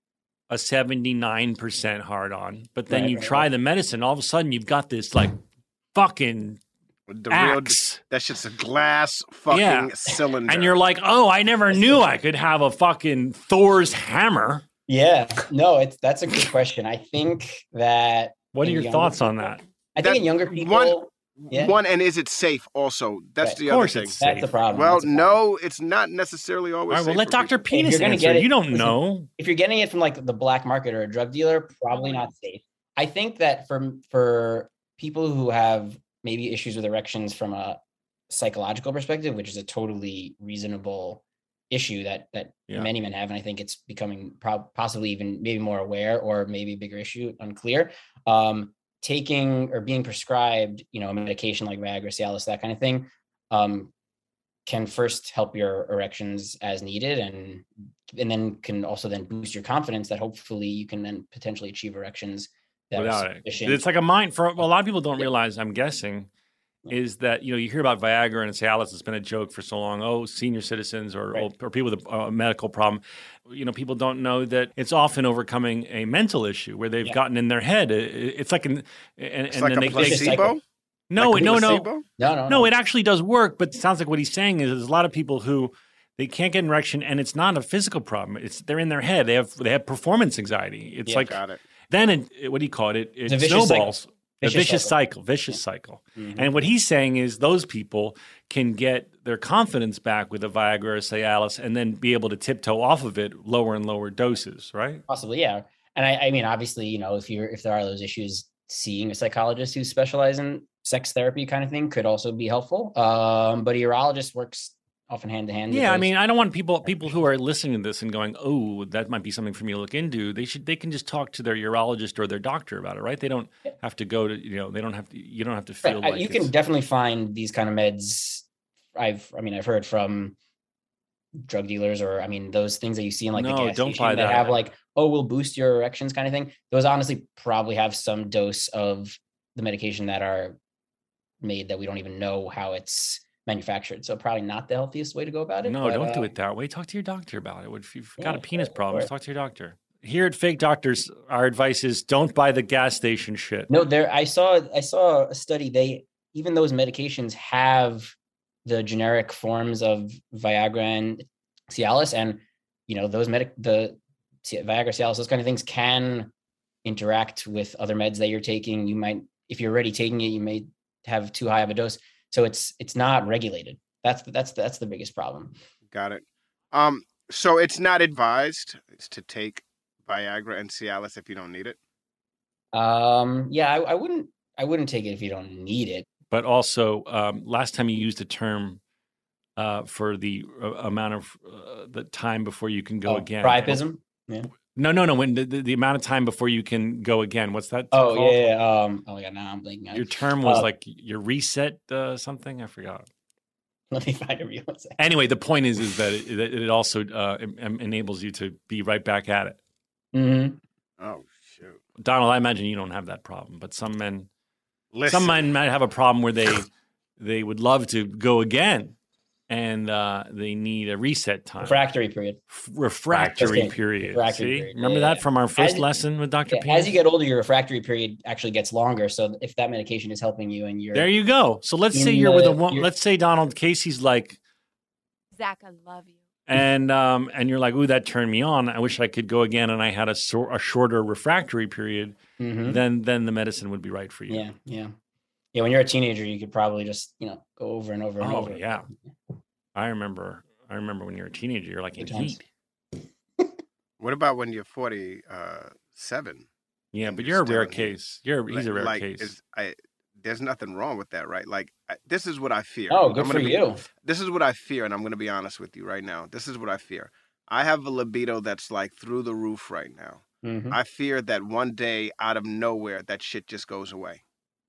a seventy-nine percent hard on, but then Right, you right, try right. the medicine, all of a sudden you've got this like fucking The real, axe. that's just a glass fucking Yeah. cylinder. And you're like, oh, I never knew I could have a fucking Thor's hammer. Yeah, no, it's that's a good question. I think that. What are in your younger thoughts on people- that? I That- think in younger people, one- yeah. One, and is it safe? Also, that's Right. the Of other course thing. it's that's the safe. problem. Well, That's the problem. no, it's not necessarily All always. right, well, safe let for Doctor people. Penis you're gonna answer. get it- You don't listen, know. If you're getting it from like the black market or a drug dealer, probably not safe. I think that for for people who have maybe issues with erections from a psychological perspective, which is a totally reasonable issue that that Yeah. many men have, and I think it's becoming pro- possibly even maybe more aware or maybe a bigger issue, unclear. Um, taking or being prescribed, you know, a medication like Viagra, Cialis, that kind of thing, um, can first help your erections as needed, and and then can also then boost your confidence that hopefully you can then potentially achieve erections that Without are it. sufficient. It's like a mind for a lot of people don't Yeah. realize, I'm guessing, Yeah. is that, you know, you hear about Viagra and Cialis. It's been a joke for so long. Oh, senior citizens or, Right. or people with a uh, medical problem. You know, people don't know that it's often overcoming a mental issue where they've Yeah. gotten in their head. It- It's like an, and, It's and like then a they, they placebo. no, Like a no, no, placebo? no, no, no. It actually does work, but it sounds like what he's saying is there's a lot of people who they can't get an erection, and it's not a physical problem. It's they're in their head. They have they have performance anxiety. It's Yeah. like Got it. then it, it- what do you call it? It, it It's a vicious snowballs. A Vicious vicious cycle. cycle, vicious cycle. Mhm. And what he's saying is those people can get their confidence back with a Viagra or Cialis and then be able to tiptoe off of it lower and lower doses, right? Possibly, yeah. And I, I mean, obviously, you know, if you're if there are those issues, seeing a psychologist who specializes in sex therapy kind of thing could also be helpful. Um, but a urologist works often hand to hand. with Yeah, I those. mean, I don't want people people who are listening to this and going, "Oh, that might be something for me to look into." They should they can just talk to their urologist or their doctor about it, right? They don't have to go to, you know, they don't have to you don't have to feel Right, uh, like you it's- can definitely find these kind of meds. I've, I mean, I've heard from drug dealers, or I mean, those things that you see in like No, the gas don't station buy that that. have like, oh, we'll boost your erections kind of thing. Those honestly probably have some dose of the medication that are made that we don't even know how it's manufactured. So probably not the healthiest way to go about it. No, but, don't do uh, it that way. Talk to your doctor about it. If you've got Yeah, a penis or- problem, or- talk to your doctor. Here at Fake Doctors, our advice is don't buy the gas station shit. No, there. I saw. I saw a study. They even those medications have the generic forms of Viagra and Cialis, and you know those medic the Ci- Viagra, Cialis, those kind of things can interact with other meds that you're taking. You might, if you're already taking it, you may have too high of a dose. So it's it's not regulated. That's the, that's the, that's the biggest problem. Got it. Um, so it's not advised it's to take Viagra and Cialis if you don't need it. Um, yeah, I, I wouldn't I wouldn't take it if you don't need it. But also, um, last time you used a term uh, for the uh, amount of uh, the time before you can go Oh, again. priapism. Yeah. No, no, no. When the, the, the amount of time before you can go again. What's that Oh called? yeah, yeah. Um. Oh my god. Now I'm blanking. on it. Your term was Uh, like your reset uh, something. I forgot. Let me find a real one second. Anyway, the point is, is that it, that it also uh, em- em- enables you to be right back at it. Mm-hmm. Oh shoot! Donald, I imagine you don't have that problem, but some men, Listen, some men might have a problem where they they would love to go again, and uh, they need a reset time. Refractory period. F- refractory Just kidding. period. Refractory See? period. Remember Yeah, that yeah. from our first As- lesson with Doctor Yeah, Penis? as you get older, your refractory period actually gets longer. So if that medication is helping you, and you're There you go. So let's in say you're with a the- woman. you're- Let's say Donald Casey's like, Zach, I love you. and um, and you're like, ooh, that turned me on. I wish I could go again, and I had a, sor- a shorter refractory period. Mhm. Then then the medicine would be right for you. yeah, yeah, yeah. When you're a teenager, you could probably just you know go over and over and Oh over. yeah. I remember. I remember when you're a teenager, you're like in Good times. heat. what about when you're forty-seven? Yeah, And but you're you're a rare still in heat. case. You're he's a rare like, case. is- I, there's nothing wrong with that, right? Like, I, this is what I fear. Oh, I'm good gonna for be- you. This is what I fear, and I'm going to be honest with you right now. This is what I fear. I have a libido that's like through the roof right now. Mhm. I fear that one day, out of nowhere, that shit just goes away.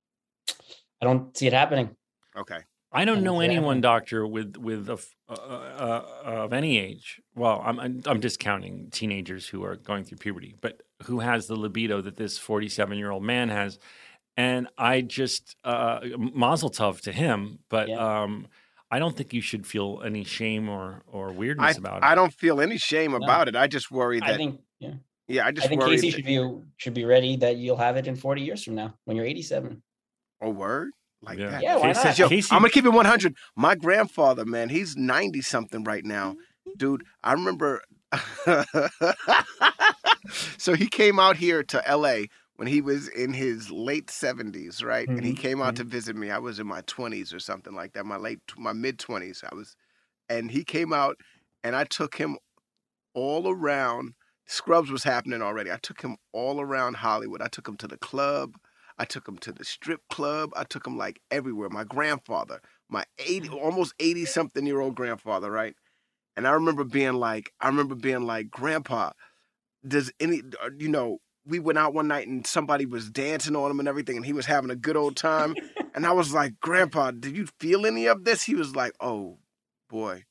I don't see it happening. Okay. I don't I know don't see it anyone, happening. doctor, with with a, f- uh, uh, uh, of any age. Well, I'm I'm I'm discounting teenagers who are going through puberty, but who has the libido that this forty-seven year old man has. And I just uh, mazel tov to him, but Yeah. um, I don't think you should feel any shame or or I, weirdness about it. I don't feel any shame about it. I just worry that, I think yeah. yeah, I just I think worry Casey that, should be should be ready that you'll have it in forty years from now when you're eighty-seven. a word like Yeah. that. Yeah, why Casey says, not? yo, Casey- I'm going to keep it one hundred. My grandfather, man, he's ninety something right now. Dude, I remember. So he came out here to L A when he was in his late seventies, right? And he Mhm, came out to visit me. I was in my twenties or something like that, my late, my mid twenties. I was, and he came out, and I took him all around. Scrubs was happening already. I took him all around Hollywood. I took him to the club. I took him to the strip club. I took him like everywhere. My grandfather, my eighty, almost eighty something year old grandfather, right? And I remember being like, I remember being like, Grandpa, does any, uh, you know, we went out one night and somebody was dancing on him and everything, and he was having a good old time. And I was like, Grandpa, did you feel any of this? He was like, oh, boy.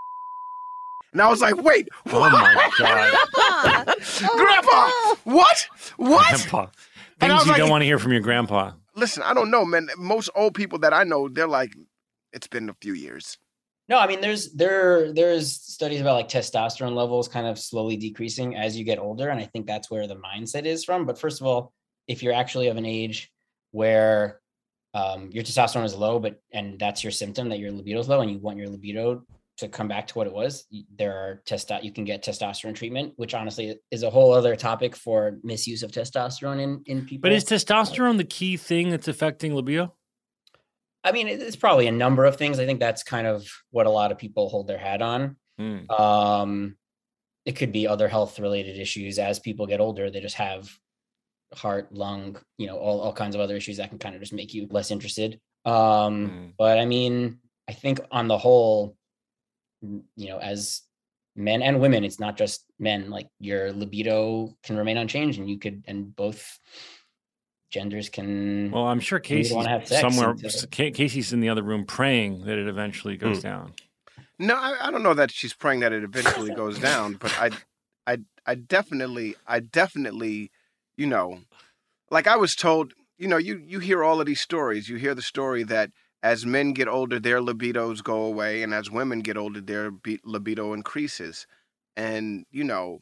And I was like, wait, Oh what? my God. Grandpa, what? What? Grandpa. And I Things was you like- don't want to hear from your grandpa. Listen, I don't know, man. Most old people that I know, they're like, it's been a few years. No, I mean, there's there there's studies about like testosterone levels kind of slowly decreasing as you get older, and I think that's where the mindset is from. But first of all, if you're actually of an age where um, your testosterone is low, but and that's your symptom that your libido is low, and you want your libido to come back to what it was, there are testo you can get testosterone treatment, which honestly is a whole other topic for misuse of testosterone in in people. But is testosterone the key thing that's affecting libido? I mean, it's probably a number of things. I think that's kind of what a lot of people hold their hat on. Hmm. Um, it could be other health related issues. As people get older, they just have heart, lung, you know, all, all kinds of other issues that can kind of just make you less interested. Um, Hmm. But I mean, I think on the whole, you know, as men and women, it's not just men, like your libido can remain unchanged and you could, and both genders can. Well, I'm sure you Casey's wanna have sex somewhere. until- Ca- Casey's in the other room praying that it eventually goes Hmm. down. No, I, I don't know that she's praying that it eventually goes down, but I, I, I definitely, I definitely, you know, like I was told, you know, you you hear all of these stories. You hear the story that as men get older, their libidos go away, and as women get older, their be- libido increases, and you know.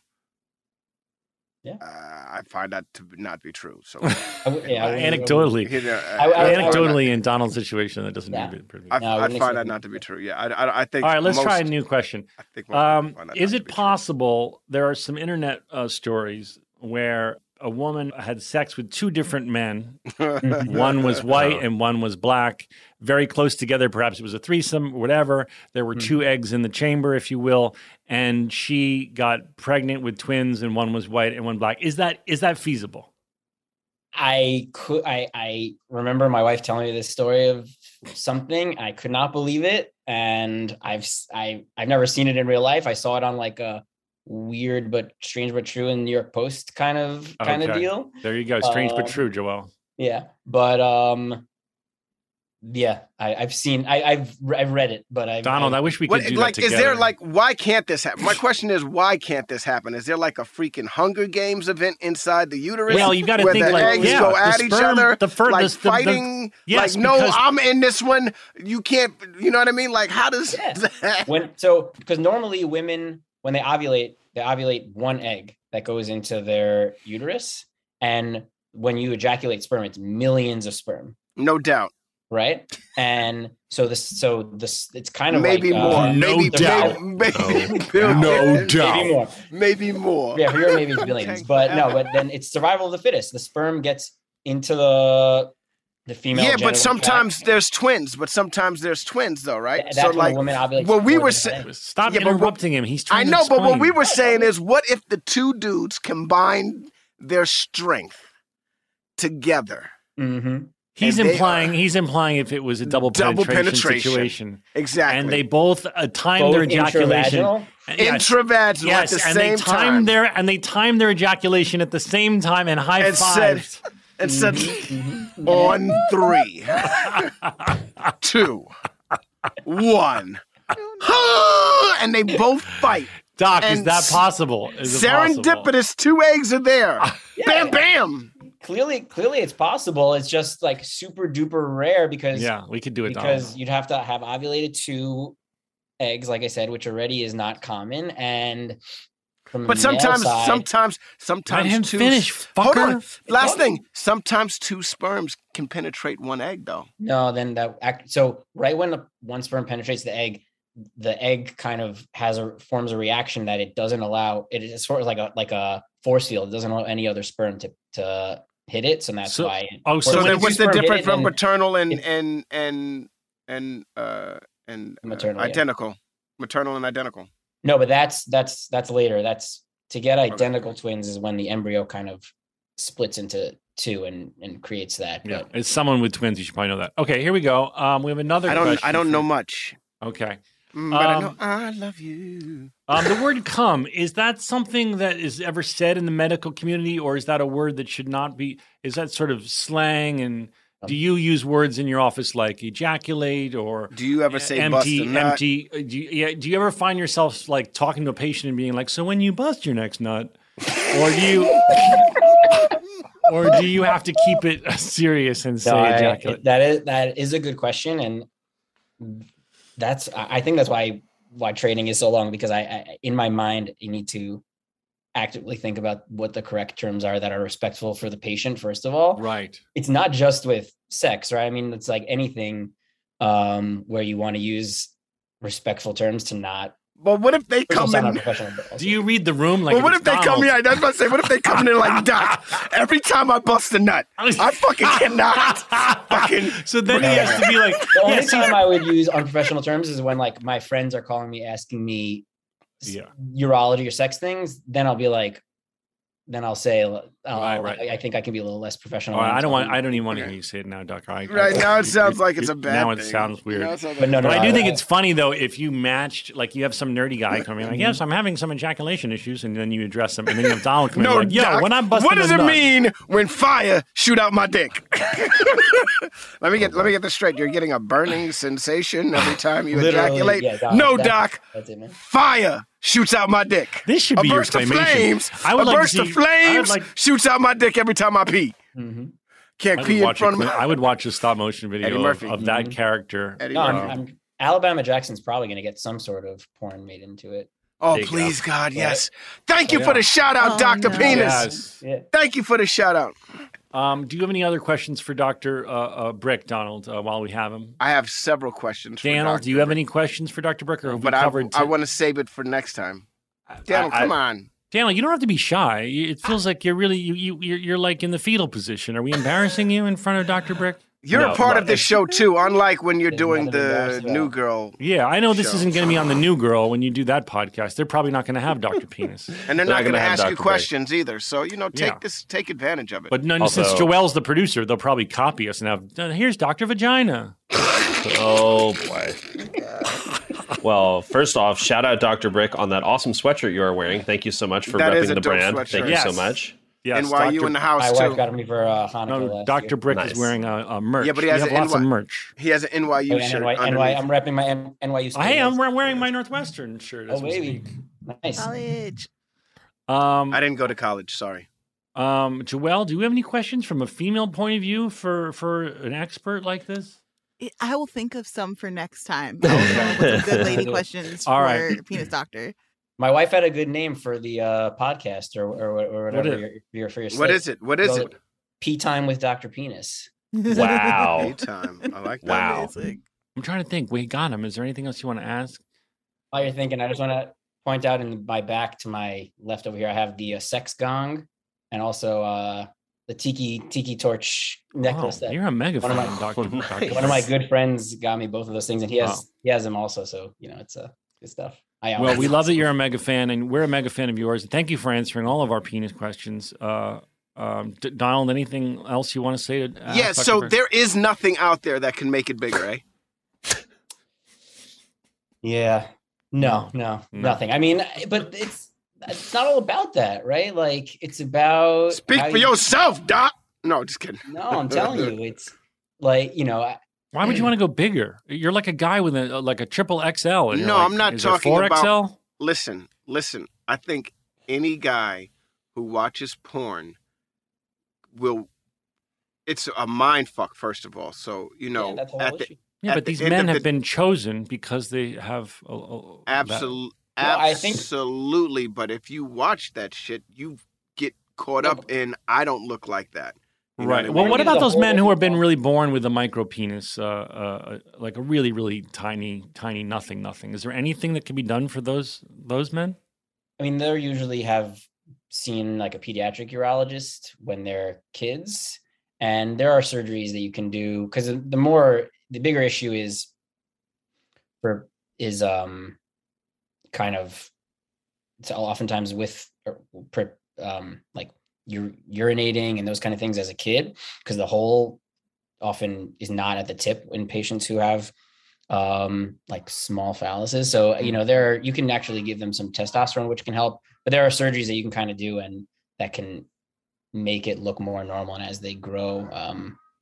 Yeah. Uh, I find that to not be true. So, I w- yeah, I wouldn't- Anecdotally, you know, I- I- I- anecdotally, in Donald's situation, that doesn't Yeah. need to be pretty. I, No, I I wouldn't find expect that it not to to be be true. Yeah, I, I, I think. All right, let's most, try a new question. I think most people Um, find that is not to it be true. possible there are some internet uh, stories where a woman had sex with two different men? One was white and one was black, very close together. Perhaps it was a threesome, whatever. There were two eggs in the chamber, if you will, and she got pregnant with twins, and one was white and one black. Is that is that feasible? I could I I remember my wife telling me this story of something. I could not believe it, and I've s- I I've never seen it in real life. I saw it on like a weird but strange but true in New York Post kind of kind of Okay. deal. There you go. Strange but Um, true, Joel. Yeah, but um, yeah, I, I've seen I, I've I've read it, but I've Donald, I I've, wish we What, could do like, that is together. there like, why can't this happen? My question is, why can't this happen? Is there like a freaking Hunger Games event inside the uterus? Well, you got to where think the like eggs yeah, go the at each sperm- other, the fir- like the, the- the- fighting. yes, like, no, because- I'm in this one. You can't. You know what I mean? Like, how does? Yeah. when so because normally women when they ovulate they ovulate one egg that goes into their uterus, and when you ejaculate sperm, it's millions of sperm, No doubt. right? And so this so this it's kind of Maybe like, more. uh, No maybe, doubt. Maybe, maybe, No doubt. maybe more. Maybe more. Yeah, for your maybe it's billions, but no, but then it's survival of the fittest. The sperm gets into the the female. Yeah, but genital sometimes tract. there's twins. But sometimes there's twins, though, right? Th- that's when a woman ovulates what we four were different saying. eggs. Stop Yeah, but what- interrupting him. He's I trying know, to but what explain. we were saying is, what if the two dudes combine their strength together? Mhm. He's and they implying are- he's implying if it was a double, Double penetration, penetration. situation, Exactly. and they both uh, timed Both their ejaculation. intravaginal? Yes. intravaginal Yes, at the and same they timed time. their and they timed their ejaculation at the same time and high And said- fives. and said, Mm-hmm. on three, two, one, and they both fight. Doc, is and that s- possible? Is it possible? Serendipitous, two eggs are there. Bam, bam. Clearly, clearly, it's possible. It's just like super duper rare because Yeah, we could do it. because Donald. you'd have to have ovulated two eggs, like I said, which already is not common. And from the But male sometimes, side, sometimes, sometimes Let him two. finish, Hold fucker. on. Last thing. Sometimes two sperms can penetrate one egg, though. no, then that act. So right when the one sperm penetrates the egg, the egg kind of has a forms a reaction that it doesn't allow. It is sort of like a like a force field. It doesn't allow any other sperm to to hit it. So that's So- why. oh, or so So when then, two what's the sperm hit difference it, from then- maternal and it- and and and uh and uh, Maternal, yeah. identical? Maternal and identical. No, but that's that's that's later. That's to get identical twins is when the embryo kind of splits into two and and creates that. Yeah, But it's someone with twins. You should probably know that. Okay, here we go. Um, we have another. I don't. question I don't for know you. much, Okay. Mm, but I Um, know I love you. Um, the word "cum" is that something that is ever said in the medical community, or is that a word that should not be? Is that sort of slang and Do you use words in your office like ejaculate or do you ever say empty? bust a nut? Empty. Do you, yeah. Do you ever find yourself like talking to a patient and being like, "So when you bust your next nut," or do you, or do you have to keep it serious and say No, I- ejaculate? that is that is a good question, and that's I I think that's why why training is so long, because I, I in my mind you need to actively think about what the correct terms are that are respectful for the patient. First of all, Right. it's not just with sex, right? I mean, it's like anything um, where you want to use respectful terms to not. But what if they First of all, come sound in? unprofessional, but also- Do you read the room like? But what if they come? Donald? Yeah, that's what I say. What if they come in like Doc? Every time I bust a nut, I fucking cannot. fucking. So then he has to be like. The only yes, time I would use unprofessional terms is when like my friends are calling me asking me Yeah. urology or sex things. Then I'll be like, then I'll say, I'll, Right, right. I, I think I can be a little less professional. All right, when I don't want. talking. I don't even want to hear you say it now, Doctor. I, Right I- now, it sounds like it's a bad Now it thing. sounds weird. Now it sounds But no, no, But I no, do think I- it's funny though if you matched, like you have some nerdy guy coming like, yes, I'm having some ejaculation issues, and then you address them, and then you have Donald coming No, like, yo, Doc, when I'm busting what does a it nut- mean when fire shoot out my dick? let me get let me get this straight. You're getting a burning sensation every time you Literally, ejaculate. yeah, Doc, no, that- Doc. That's it, man. Fire shoots out my dick. This should a be your burst of claymation. flames. I would a like to burst see- of I would flames like- shoots out my dick every time I pee. Mhm. Can't I would, pee in watch a front of cli- me. I would watch a stop motion video Eddie of, Murphy. of that Mhm. character. Eddie No, I'm, Murphy. I'm, Alabama Jackson's probably going to get some sort of porn made into it. Oh, There you please, go. God, Right. yes. Thank you Yeah. for the shout out, Oh, Doctor no. Penis. Yes. Yeah. Thank you for the shout out. Um, do you have any other questions for Doctor Uh, uh, Brick, Donald, uh, while we have him? I have several questions for Daniel, Doctor do you have Brick, any questions for Doctor Brick? Or have But we I, covered I t- want to save it for next time. Daniel, I- come on. Daniel, you don't have to be shy. It feels like you're really you you you're, you're like in the fetal position. Are we embarrassing you in front of Doctor Brick? You're No, a part but- of this show too, unlike when you're There's doing nothing the embarrassed about. New Girl. Yeah, I know this Show. isn't going to be on the New Girl when you do that podcast. They're probably not going to have Doctor Penis. And they're They're not not going to gonna have ask you Doctor Brick. questions either. So, you know, take Yeah. this, take advantage of it. But no, Also- since Joelle's the producer, they'll probably copy us and have, "Uh, here's Doctor Vagina. Oh boy. Well, first off, shout out Doctor Brick on that awesome sweatshirt you are wearing. Thank you so much for That is repping a the dope brand. sweatshirt. Thank you Yes. so much. Yes, N Y U Doctor in the My house wife too. got me for uh, Hanukkah No, last Doctor year. Brick Nice. is wearing a, a merch. Yeah, but he We has have an lots of N Y merch. He has an N Y U Oh, and shirt. N Y, N Y, underneath. I'm repping my N- NYU. Hey, students. I'm wearing my Northwestern shirt. As Oh, we baby. speak. Nice. College. Um, I didn't go to college. Sorry. um, Joelle, do you have any questions from a female point of view for for an expert like this? I will think of some for next time. I will come up with some good lady questions All for right. Penis Doctor. My wife had a good name for the uh, podcast or or, or whatever is- your, your, for your What slate. is it? What is Well, it? Pee time with Doctor Penis. Wow. Daytime. I like that. Wow. Amazing. I'm trying to think. We got him. Is there anything else you want to ask? While you're thinking, I just want to point out in my back to my left over here, I have the uh, sex gong and also uh, the tiki tiki torch necklace. Oh, that you're a mega one of fan, my- Doctor Doctor one of my good friends got me both of those things, and he has Wow. he has them also. So you know, it's uh, good stuff. I own Well, it. we love that you're a mega fan, and we're a mega fan of yours. Thank you for answering all of our penis questions. Uh, um, D- Donald, anything else you want to say? To ask Yeah, Doctor so Brick? there is nothing out there that can make it bigger, eh? Yeah. No, no, No. nothing. I mean, but it's it's not all about that, right? Like it's about Speak how for you- yourself, Doc. No, just kidding. No, I'm telling you, it's like you know. I- Why would you want to go bigger? You're like a guy with a like a triple X L. and you're No, like, I'm not is there talking four about- X L? Listen, listen. I think any guy who watches porn will. It's a mind fuck, first of all. So you know, yeah, that's the at whole the, issue. Yeah, at but the these end men of have the- been chosen because they have a, a, that- Absolutely, Well, I think- absolutely. But if you watch that shit, you get caught Yeah, up in I don't look like that. You know Right. what I Well, mean? what Maybe about the those men whole- who have been really born with a micro penis, uh, uh, like a really, really tiny, tiny nothing, nothing? Is there anything that can be done for those those men? I mean, they usually have seen like a pediatric urologist when they're kids, and there are surgeries that you can do because the more the bigger issue is for is um kind of it's oftentimes with or, pre- um like you're urinating and those kind of things as a kid because the hole often is not at the tip in patients who have um like small phalluses. So you know there you can actually give them some testosterone which can help, but there are surgeries that you can kind of do and that can make it look more normal, and as they grow um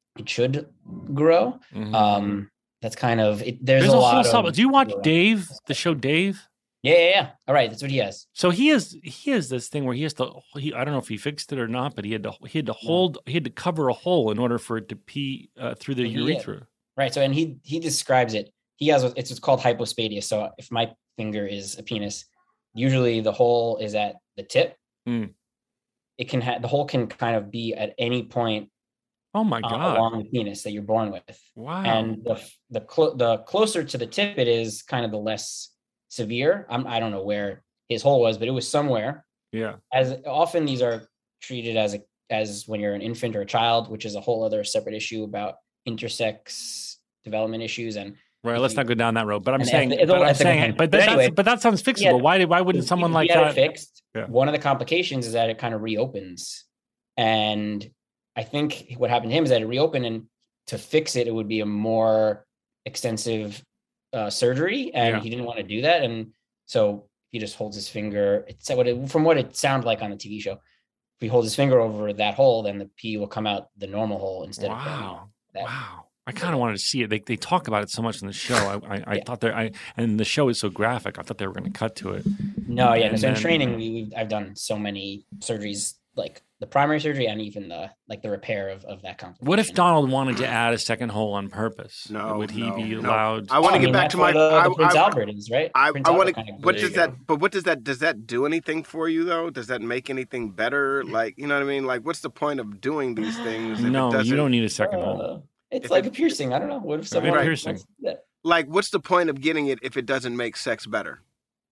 it should grow. Mhm. Um, that's kind of it. There's, There's a, a lot whole of. sub- Do you watch Yeah. Dave, the show Dave? Yeah, yeah, yeah. All right, that's what he has. So he has he has this thing where he has to. He, I don't know if he fixed it or not, but he had to he had to hold he had to cover a hole in order for it to pee uh, through the He did. urethra. Right. So, and he he describes it. He has it's what's called hypospadia. So, if my finger is a penis, usually the hole is at the tip. Mm. It can have the hole can kind of be at any point Oh my uh, god! along the penis that you're born with. Wow. And the the clo- the closer to the tip it is, kind of the less severe. I'm, I don't know where his hole was, but it was somewhere. Yeah. As often these are treated as a as when you're an infant or a child, which is a whole other separate issue about intersex development issues. And Right. Let's not go down that road. But I'm And saying, eth- but I'm ethical saying, thing. but, But that, anyway, that's, but that sounds fixable. yeah, why did why wouldn't if- someone if like you had that? it fixed? Yeah. One of the complications is that it kind of reopens, and I think what happened to him is that it reopened, and to fix it, it would be a more extensive uh, surgery, and Yeah. he didn't want to do that, and so he just holds his finger. It's what it, from what it sounded like on the T V show. If he holds his finger over that hole, then the pee will come out the normal hole instead of Wow. that. Wow. I kind of wanted to see it. They they talk about it so much in the show. I I, I Yeah. thought they I and the show is so graphic. I thought they were going to cut to it. No, yeah. And so in then- training, we, we've I've done so many surgeries, like the primary surgery and even the like the repair of, of that complication. What if Donald wanted to add a second hole on purpose? No, Would he no, be no. allowed? I want Oh, to get mean, back that's to my. what, uh, I, the Prince I- Albert is, right? I, Prince I want Albert to. kind of What goes- does that? But what does that? Does that do anything for you though? Does that make anything better? Like, you know what I mean? Like, what's the point of doing these things? if it No, you doesn't- don't need a second hole. Uh, it's If like it- a piercing. I don't know. What if Right, someone piercing. wants that? Like, what's the point of getting it if it doesn't make sex better?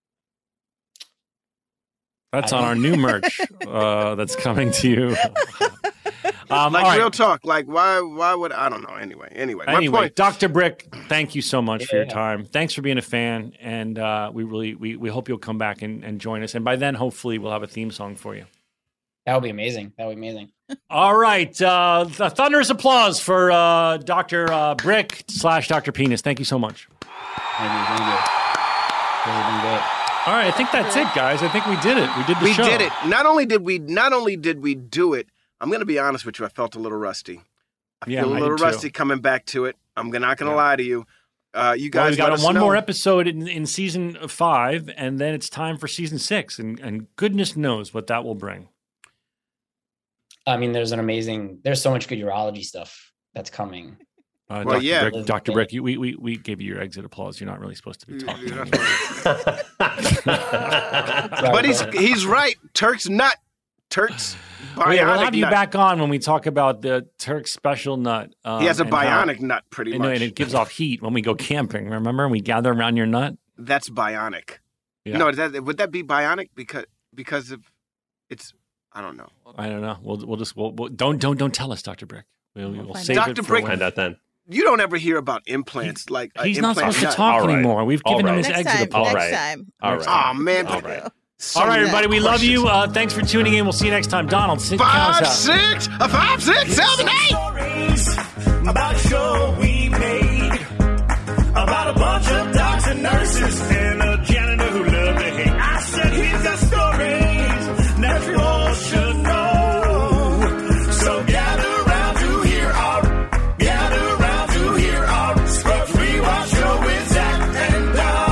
That's I on don't- our new merch uh, that's coming to you. Um, Like, all right. real talk. Like, why? Why would I don't know? Anyway, anyway. My Anyway, point. Doctor Brick, thank you so much for your Yeah. time. Thanks for being a fan, and uh, we really we, we hope you'll come back and, and join us. And by then, hopefully, we'll have a theme song for you. That would be amazing. That would be amazing. All right, uh, th- thunderous applause for uh, Doctor Uh, Brick slash Doctor Penis. Thank you so much. Thank you. Thank you. This has been great. All right, I think that's it, guys. I think we did it. We did the We show. did it. Not only did we. Not only did we do it. I'm going to be honest with you. I felt a little rusty. I Yeah, feel a I little did too. rusty coming back to it. I'm not going to Yeah. lie to you. Uh, you Well, guys we got let us one know. more episode in, in season five, and then it's time for season six, and, and goodness knows what that will bring. I mean, there's an amazing. There's so much good urology stuff that's coming. Uh, Well, Doctor yeah. Brick, Doctor Brick, you, we, we we gave you your exit applause. You're not really supposed to be talking. Yeah, anymore. But he's he's right. Turk's nut. Turk's bionic Well, yeah, we'll have you nut. back on when we talk about the Turk special nut. Um, He has a and how- bionic nut, pretty and, much. and it gives off heat when we go camping. Remember, and we gather around your nut. That's bionic. Yeah. No, that, would that be bionic because because of it's I don't know. I don't know. We'll we'll just we'll, we'll don't don't don't tell us, Doctor Brick. We'll, we'll find save out. it Doctor for Brick- when- Find out then. You don't ever hear about implants like uh, He's not implant supposed to nut. talk All right. anymore. We've All given him right. his Next exit time. All applause. Next right. time. All Next right. Oh time. man. All right. So All right, many everybody. We love you. questions. Uh, thanks for tuning in. We'll see you next time. Donald, sit count Five, us out. six, a five, six, seven, eight. Stories about a show we made about a bunch of docs and nurses and a janitor who loved to hate. I said he's got stories that you all should know. So gather round to hear our, gather round to hear our Scrubs Rewatch show with Zach and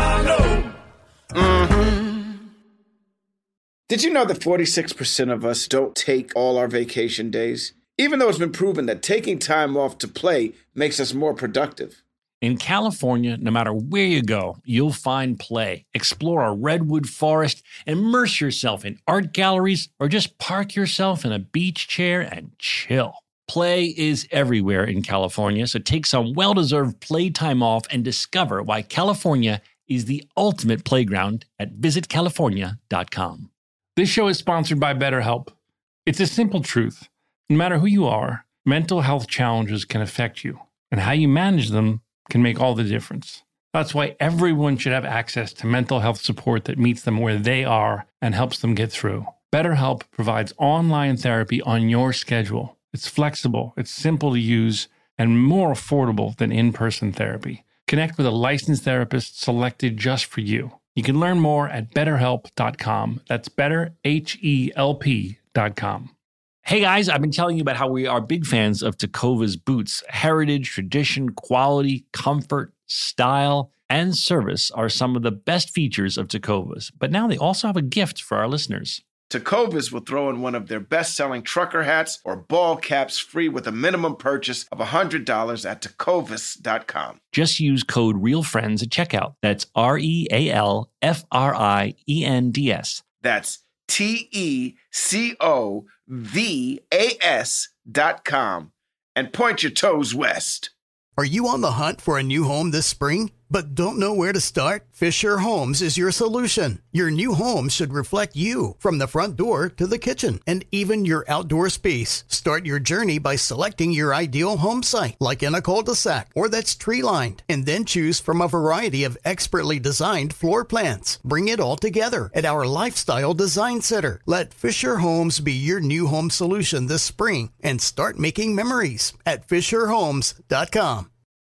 Donald. Did you know that forty-six percent of us don't take all our vacation days? Even though it's been proven that taking time off to play makes us more productive. In California, no matter where you go, you'll find play. Explore a redwood forest, immerse yourself in art galleries, or just park yourself in a beach chair and chill. Play is everywhere in California, so take some well-deserved playtime off and discover why California is the ultimate playground at visit california dot com. This show is sponsored by BetterHelp. It's a simple truth. No matter who you are, mental health challenges can affect you, and how you manage them can make all the difference. That's why everyone should have access to mental health support that meets them where they are and helps them get through. BetterHelp provides online therapy on your schedule. It's flexible, it's simple to use, and more affordable than in-person therapy. Connect with a licensed therapist selected just for you. You can learn more at better help dot com. That's better, H E L P dot com. Hey guys, I've been telling you about how we are big fans of Tecovas boots. Heritage, tradition, quality, comfort, style, and service are some of the best features of Tecovas. But now they also have a gift for our listeners. Tecovas will throw in one of their best-selling trucker hats or ball caps free with a minimum purchase of one hundred dollars at tecovas dot com. Just use code REALFRIENDS at checkout. That's R E A L F R I E N D S. That's T E C O V A S dot com. And point your toes west. Are you on the hunt for a new home this spring, but don't know where to start? Fisher Homes is your solution. Your new home should reflect you, from the front door to the kitchen, and even your outdoor space. Start your journey by selecting your ideal home site, like in a cul-de-sac or that's tree-lined, and then choose from a variety of expertly designed floor plans. Bring it all together at our Lifestyle Design Center. Let Fisher Homes be your new home solution this spring and start making memories at fisher homes dot com.